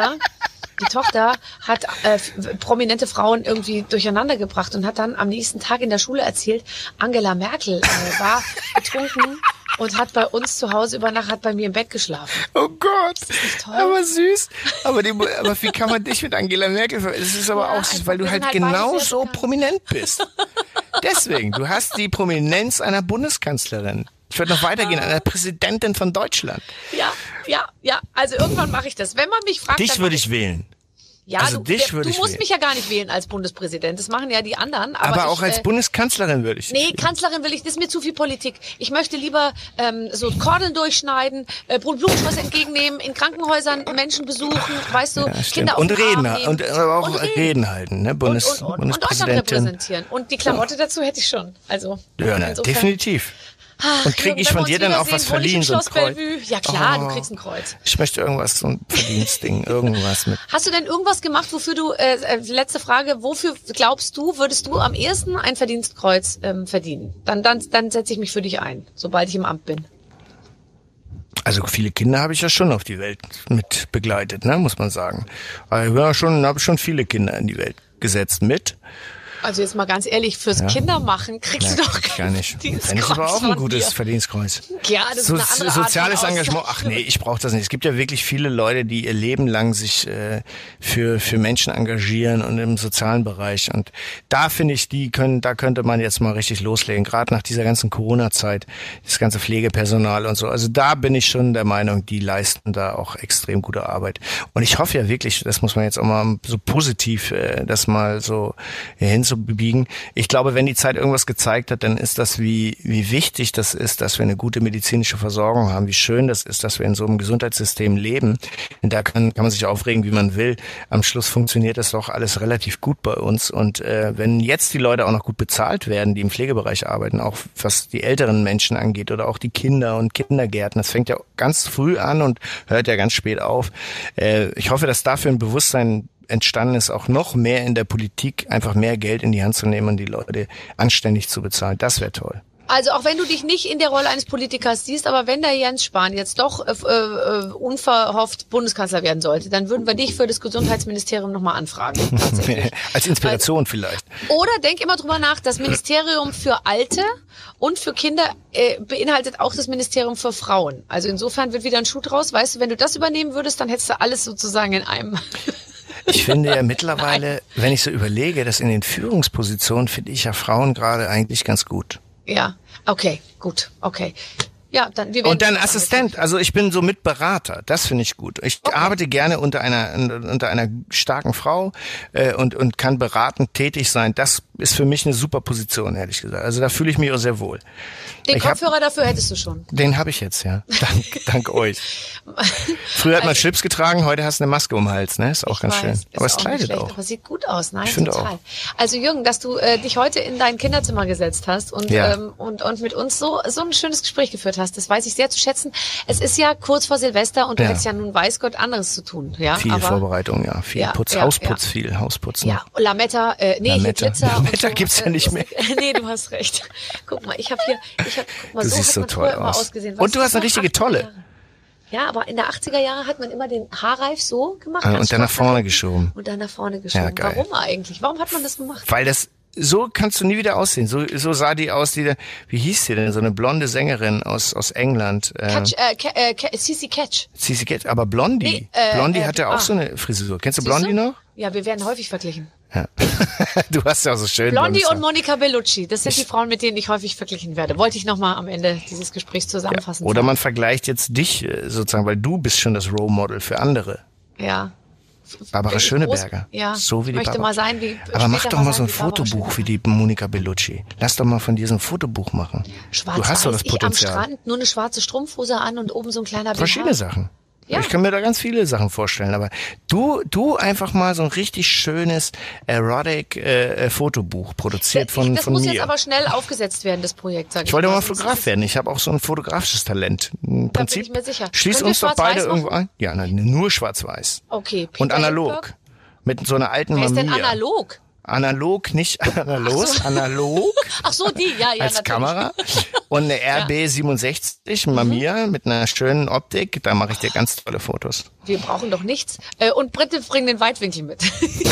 die Tochter hat prominente Frauen irgendwie durcheinander gebracht und hat dann am nächsten Tag in der Schule erzählt, Angela Merkel war betrunken und hat bei uns zu Hause hat bei mir im Bett geschlafen. Oh Gott, ist das nicht toll? Aber süß. Aber wie kann man dich mit Angela Merkel Es ist aber auch süß, weil du halt genauso prominent bist. Deswegen, du hast die Prominenz einer Bundeskanzlerin. Ich würde noch weitergehen, einer Präsidentin von Deutschland. Ja. Also irgendwann mache ich das. Wenn man mich fragt, dich würde ich wählen. Ja, also du musst mich ja gar nicht wählen als Bundespräsident. Das machen ja die anderen. Aber auch als Bundeskanzlerin würde ich. Nee, Kanzlerin will ich. Das ist mir zu viel Politik. Ich möchte lieber so Kordeln durchschneiden, Blutschweiß entgegennehmen, in Krankenhäusern Menschen besuchen, weißt du, ja, Kinder auf den Arm nehmen. Und auch Reden halten, ne? Und Deutschland repräsentieren. Und die Klamotte dazu hätte ich schon. Also ja, definitiv. Und kriege ich von dir dann auch was verliehen, so ein Kreuz? Ja klar, du kriegst ein Kreuz. Ich möchte irgendwas, so ein Verdienstding, irgendwas mit. Hast du denn irgendwas gemacht, wofür du, letzte Frage, wofür glaubst du, würdest du am ehesten ein Verdienstkreuz verdienen? Dann setze ich mich für dich ein, sobald ich im Amt bin. Also viele Kinder habe ich ja schon auf die Welt mit begleitet, ne, muss man sagen. Aber ich habe schon viele Kinder in die Welt gesetzt mit. Also jetzt mal ganz ehrlich, fürs Kindermachen kriegst du doch gar nicht. Fände ich aber auch ein gutes Verdienstkreuz. Ja, das ist eine andere Art soziales Engagement. Ach nee, ich brauche das nicht. Es gibt ja wirklich viele Leute, die ihr Leben lang sich für Menschen engagieren und im sozialen Bereich. Und da finde ich, da könnte man jetzt mal richtig loslegen. Gerade nach dieser ganzen Corona-Zeit, das ganze Pflegepersonal und so. Also da bin ich schon der Meinung, die leisten da auch extrem gute Arbeit. Und ich hoffe ja wirklich, das muss man jetzt auch mal so positiv, das mal so hinzubiegen. Ich glaube, wenn die Zeit irgendwas gezeigt hat, dann ist das, wie wichtig das ist, dass wir eine gute medizinische Versorgung haben, wie schön das ist, dass wir in so einem Gesundheitssystem leben. Und da kann man sich aufregen, wie man will. Am Schluss funktioniert das doch alles relativ gut bei uns. Und wenn jetzt die Leute auch noch gut bezahlt werden, die im Pflegebereich arbeiten, auch was die älteren Menschen angeht oder auch die Kinder und Kindergärten, das fängt ja ganz früh an und hört ja ganz spät auf. Ich hoffe, dass dafür ein Bewusstsein entstanden ist, auch noch mehr in der Politik einfach mehr Geld in die Hand zu nehmen und die Leute anständig zu bezahlen. Das wäre toll. Also auch wenn du dich nicht in der Rolle eines Politikers siehst, aber wenn der Jens Spahn jetzt doch unverhofft Bundeskanzler werden sollte, dann würden wir dich für das Gesundheitsministerium nochmal anfragen. Als Inspiration vielleicht. Oder denk immer drüber nach, das Ministerium für Alte und für Kinder beinhaltet auch das Ministerium für Frauen. Also insofern wird wieder ein Schuh draus. Weißt du, wenn du das übernehmen würdest, dann hättest du alles sozusagen in einem. Ich finde ja mittlerweile, wenn ich so überlege, dass in den Führungspositionen finde ich ja Frauen gerade eigentlich ganz gut. Ja, okay, gut, okay. Ja, dann und dann Assistent, also ich bin so Mitberater, das finde ich gut. Ich arbeite gerne unter einer starken Frau und kann beratend tätig sein. Das ist für mich eine super Position, ehrlich gesagt. Also da fühle ich mich auch sehr wohl. Den Kopfhörer dafür hättest du schon. Den habe ich jetzt, ja. Dank euch. Früher hat man Schlips getragen, heute hast du eine Maske um den Hals, ne? Ist auch ganz schön. Aber es kleidet auch. Aber sieht gut aus, nein, ich finde total. Auch. Also Jürgen, dass du dich heute in dein Kinderzimmer gesetzt hast und mit uns so ein schönes Gespräch geführt hast, das weiß ich sehr zu schätzen. Es ist ja kurz vor Silvester und du hättest ja nun weiß Gott anderes zu tun, ja. Viel Vorbereitung, ja. Viel Hausputz, viel Hausputzen. Ja, Lametta, Glitzer. Lametta gibt's ja nicht mehr. Nee, du hast recht. Guck mal, ich habe du siehst so toll aus. Und du hast eine richtige Tolle. Ja, aber in der 80er Jahre hat man immer den Haarreif so gemacht. Und dann nach vorne geschoben. Und dann nach vorne geschoben. Ja, geil. Warum eigentlich? Warum hat man das gemacht? Weil so kannst du nie wieder aussehen. So sah die aus, wie hieß die denn? So eine blonde Sängerin aus England. Cici Catch. Cici Catch, aber Blondie. Nee, Blondie hatte auch so eine Frisur. Kennst du Blondie noch? Ja, wir werden häufig verglichen. Ja. Du hast ja auch so schön. Blondie und Monica Bellucci, das sind die Frauen, mit denen ich häufig verglichen werde. Wollte ich nochmal am Ende dieses Gesprächs zusammenfassen. Ja, oder man vergleicht jetzt dich sozusagen, weil du bist schon das Role Model für andere. Ja. Barbara Schöneberger. Ja, so wie die möchte mal sein wie. Aber mach doch mal so ein Fotobuch wie die Monica Bellucci. Lass doch mal von dir so ein Fotobuch machen. Schwarz-Weiß, du hast doch das Potenzial. Ich am Strand, nur eine schwarze Strumpfhose an und oben so ein kleiner BH. Verschiedene Sachen. Ja. Ich kann mir da ganz viele Sachen vorstellen, aber du einfach mal so ein richtig schönes Erotic-Fotobuch produziert von mir. Das muss jetzt aber schnell aufgesetzt werden, das Projekt, sag ich. Ich wollte mal Fotograf werden. Ich habe auch so ein fotografisches Talent. Im Prinzip, da bin ich mir sicher. Schließ uns doch beide irgendwo ein. Ja, nur schwarz-weiß. Okay. Peter und analog. Hindberg? Mit so einer alten Mamiya. Wer ist denn analog? Analog, nicht analog. Ach so, die, ja, als natürlich. Kamera. Und eine RB67 Mamiya mit einer schönen Optik. Da mache ich dir ganz tolle Fotos. Wir brauchen doch nichts. Und Britte bringen den Weitwinkel mit.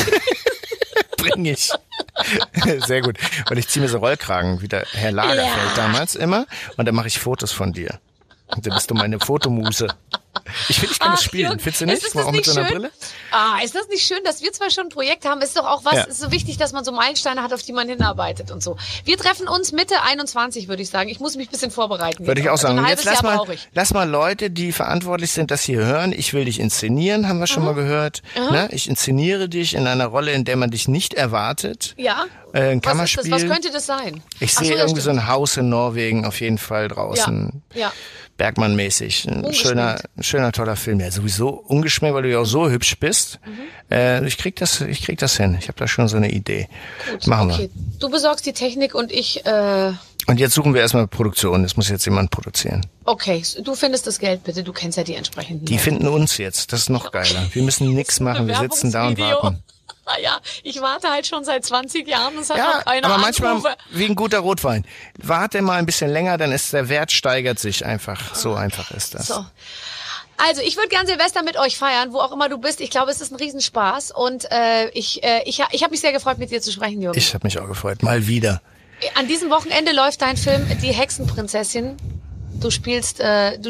Bring ich. Sehr gut. Und ich ziehe mir so Rollkragen, wie der Herr Lagerfeld damals immer. Und dann mache ich Fotos von dir. Und dann bist du meine Fotomuse. Ich finde, ich kann das spielen. Findest du nicht? Ist das auch nicht mit so einer schön? Brille? Ist das nicht schön, dass wir zwar schon ein Projekt haben? Ist doch auch was, ist so wichtig, dass man so Meilensteine hat, auf die man hinarbeitet und so. Wir treffen uns Mitte 21, würde ich sagen. Ich muss mich ein bisschen vorbereiten. Würde ich auch sagen. Also jetzt lass mal Leute, die verantwortlich sind, das hier hören. Ich will dich inszenieren, haben wir schon mal gehört. Ne? Ich inszeniere dich in einer Rolle, in der man dich nicht erwartet. Ja. Ein Kammerspiel. Was könnte das sein? Ich sehe irgendwie so ein Haus in Norwegen auf jeden Fall draußen. Ja. Bergmann-mäßig. Ein schöner, toller Film. Ja, sowieso ungeschminkt, weil du ja auch so hübsch bist. Ich krieg das hin. Ich habe da schon so eine Idee. Gut, machen wir. Du besorgst die Technik und ich... Und jetzt suchen wir erstmal Produktion. Das muss jetzt jemand produzieren. Okay, du findest das Geld bitte. Du kennst ja die entsprechenden. Die finden uns jetzt. Das ist noch geiler. Wir müssen nichts machen. Wir sitzen da und warten. Ja, ich warte halt schon seit 20 Jahren, das hat noch keine aber Anrufe. manchmal wie ein guter Rotwein. Warte mal ein bisschen länger, dann ist der Wert steigert sich einfach. So einfach ist das. So. Also, ich würde gern Silvester mit euch feiern, wo auch immer du bist. Ich glaube, es ist ein Riesenspaß und ich habe mich sehr gefreut, mit dir zu sprechen, Jürgen. Ich habe mich auch gefreut. Mal wieder. An diesem Wochenende läuft dein Film Die Hexenprinzessin. Du spielst ein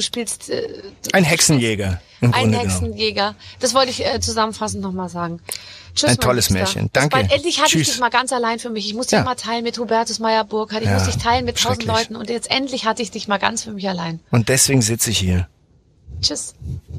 Hexenjäger. Ein Hexenjäger. Das wollte ich zusammenfassend nochmal sagen. Tschüss, ein tolles Märchen. Danke. Endlich hatte ich dich mal ganz allein für mich. Ich musste dich mal teilen mit Hubertus Meyer-Burkhardt. Ich musste dich teilen mit 1000 Leuten. Und jetzt endlich hatte ich dich mal ganz für mich allein. Und deswegen sitze ich hier. Tschüss.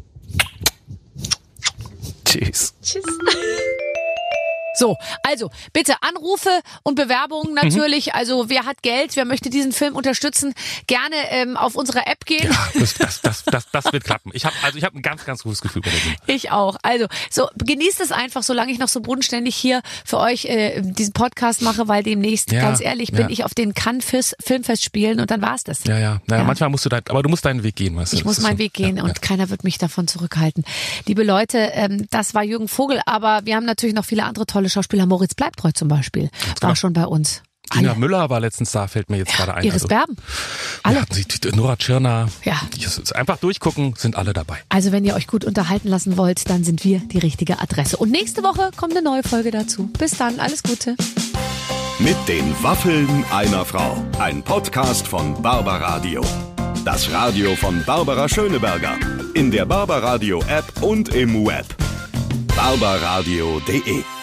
Tschüss. Tschüss. So, also bitte Anrufe und Bewerbungen natürlich. Also wer hat Geld, wer möchte diesen Film unterstützen, gerne auf unsere App gehen. Ja, das wird klappen. Ich habe ein ganz, ganz gutes Gefühl bei der Film. Ich auch. Also so genießt es einfach, solange ich noch so bodenständig hier für euch diesen Podcast mache, weil demnächst, ganz ehrlich, bin ich auf den Cannes Filmfestspielen und dann war's das. Ja. Manchmal musst aber du musst deinen Weg gehen, weißt du. Ich muss meinen Weg gehen und keiner wird mich davon zurückhalten. Liebe Leute, das war Jürgen Vogel, aber wir haben natürlich noch viele andere tolle Schauspieler. Moritz Bleibtreu zum Beispiel war schon bei uns. Tina Müller war letztens da, fällt mir jetzt gerade ein. Iris Berben. Alle. Ja, Nora Tschirner. Ja. Einfach durchgucken, sind alle dabei. Also wenn ihr euch gut unterhalten lassen wollt, dann sind wir die richtige Adresse. Und nächste Woche kommt eine neue Folge dazu. Bis dann, alles Gute. Mit den Waffeln einer Frau. Ein Podcast von Barbaradio. Das Radio von Barbara Schöneberger. In der Barbaradio App und im Web. barbaradio.de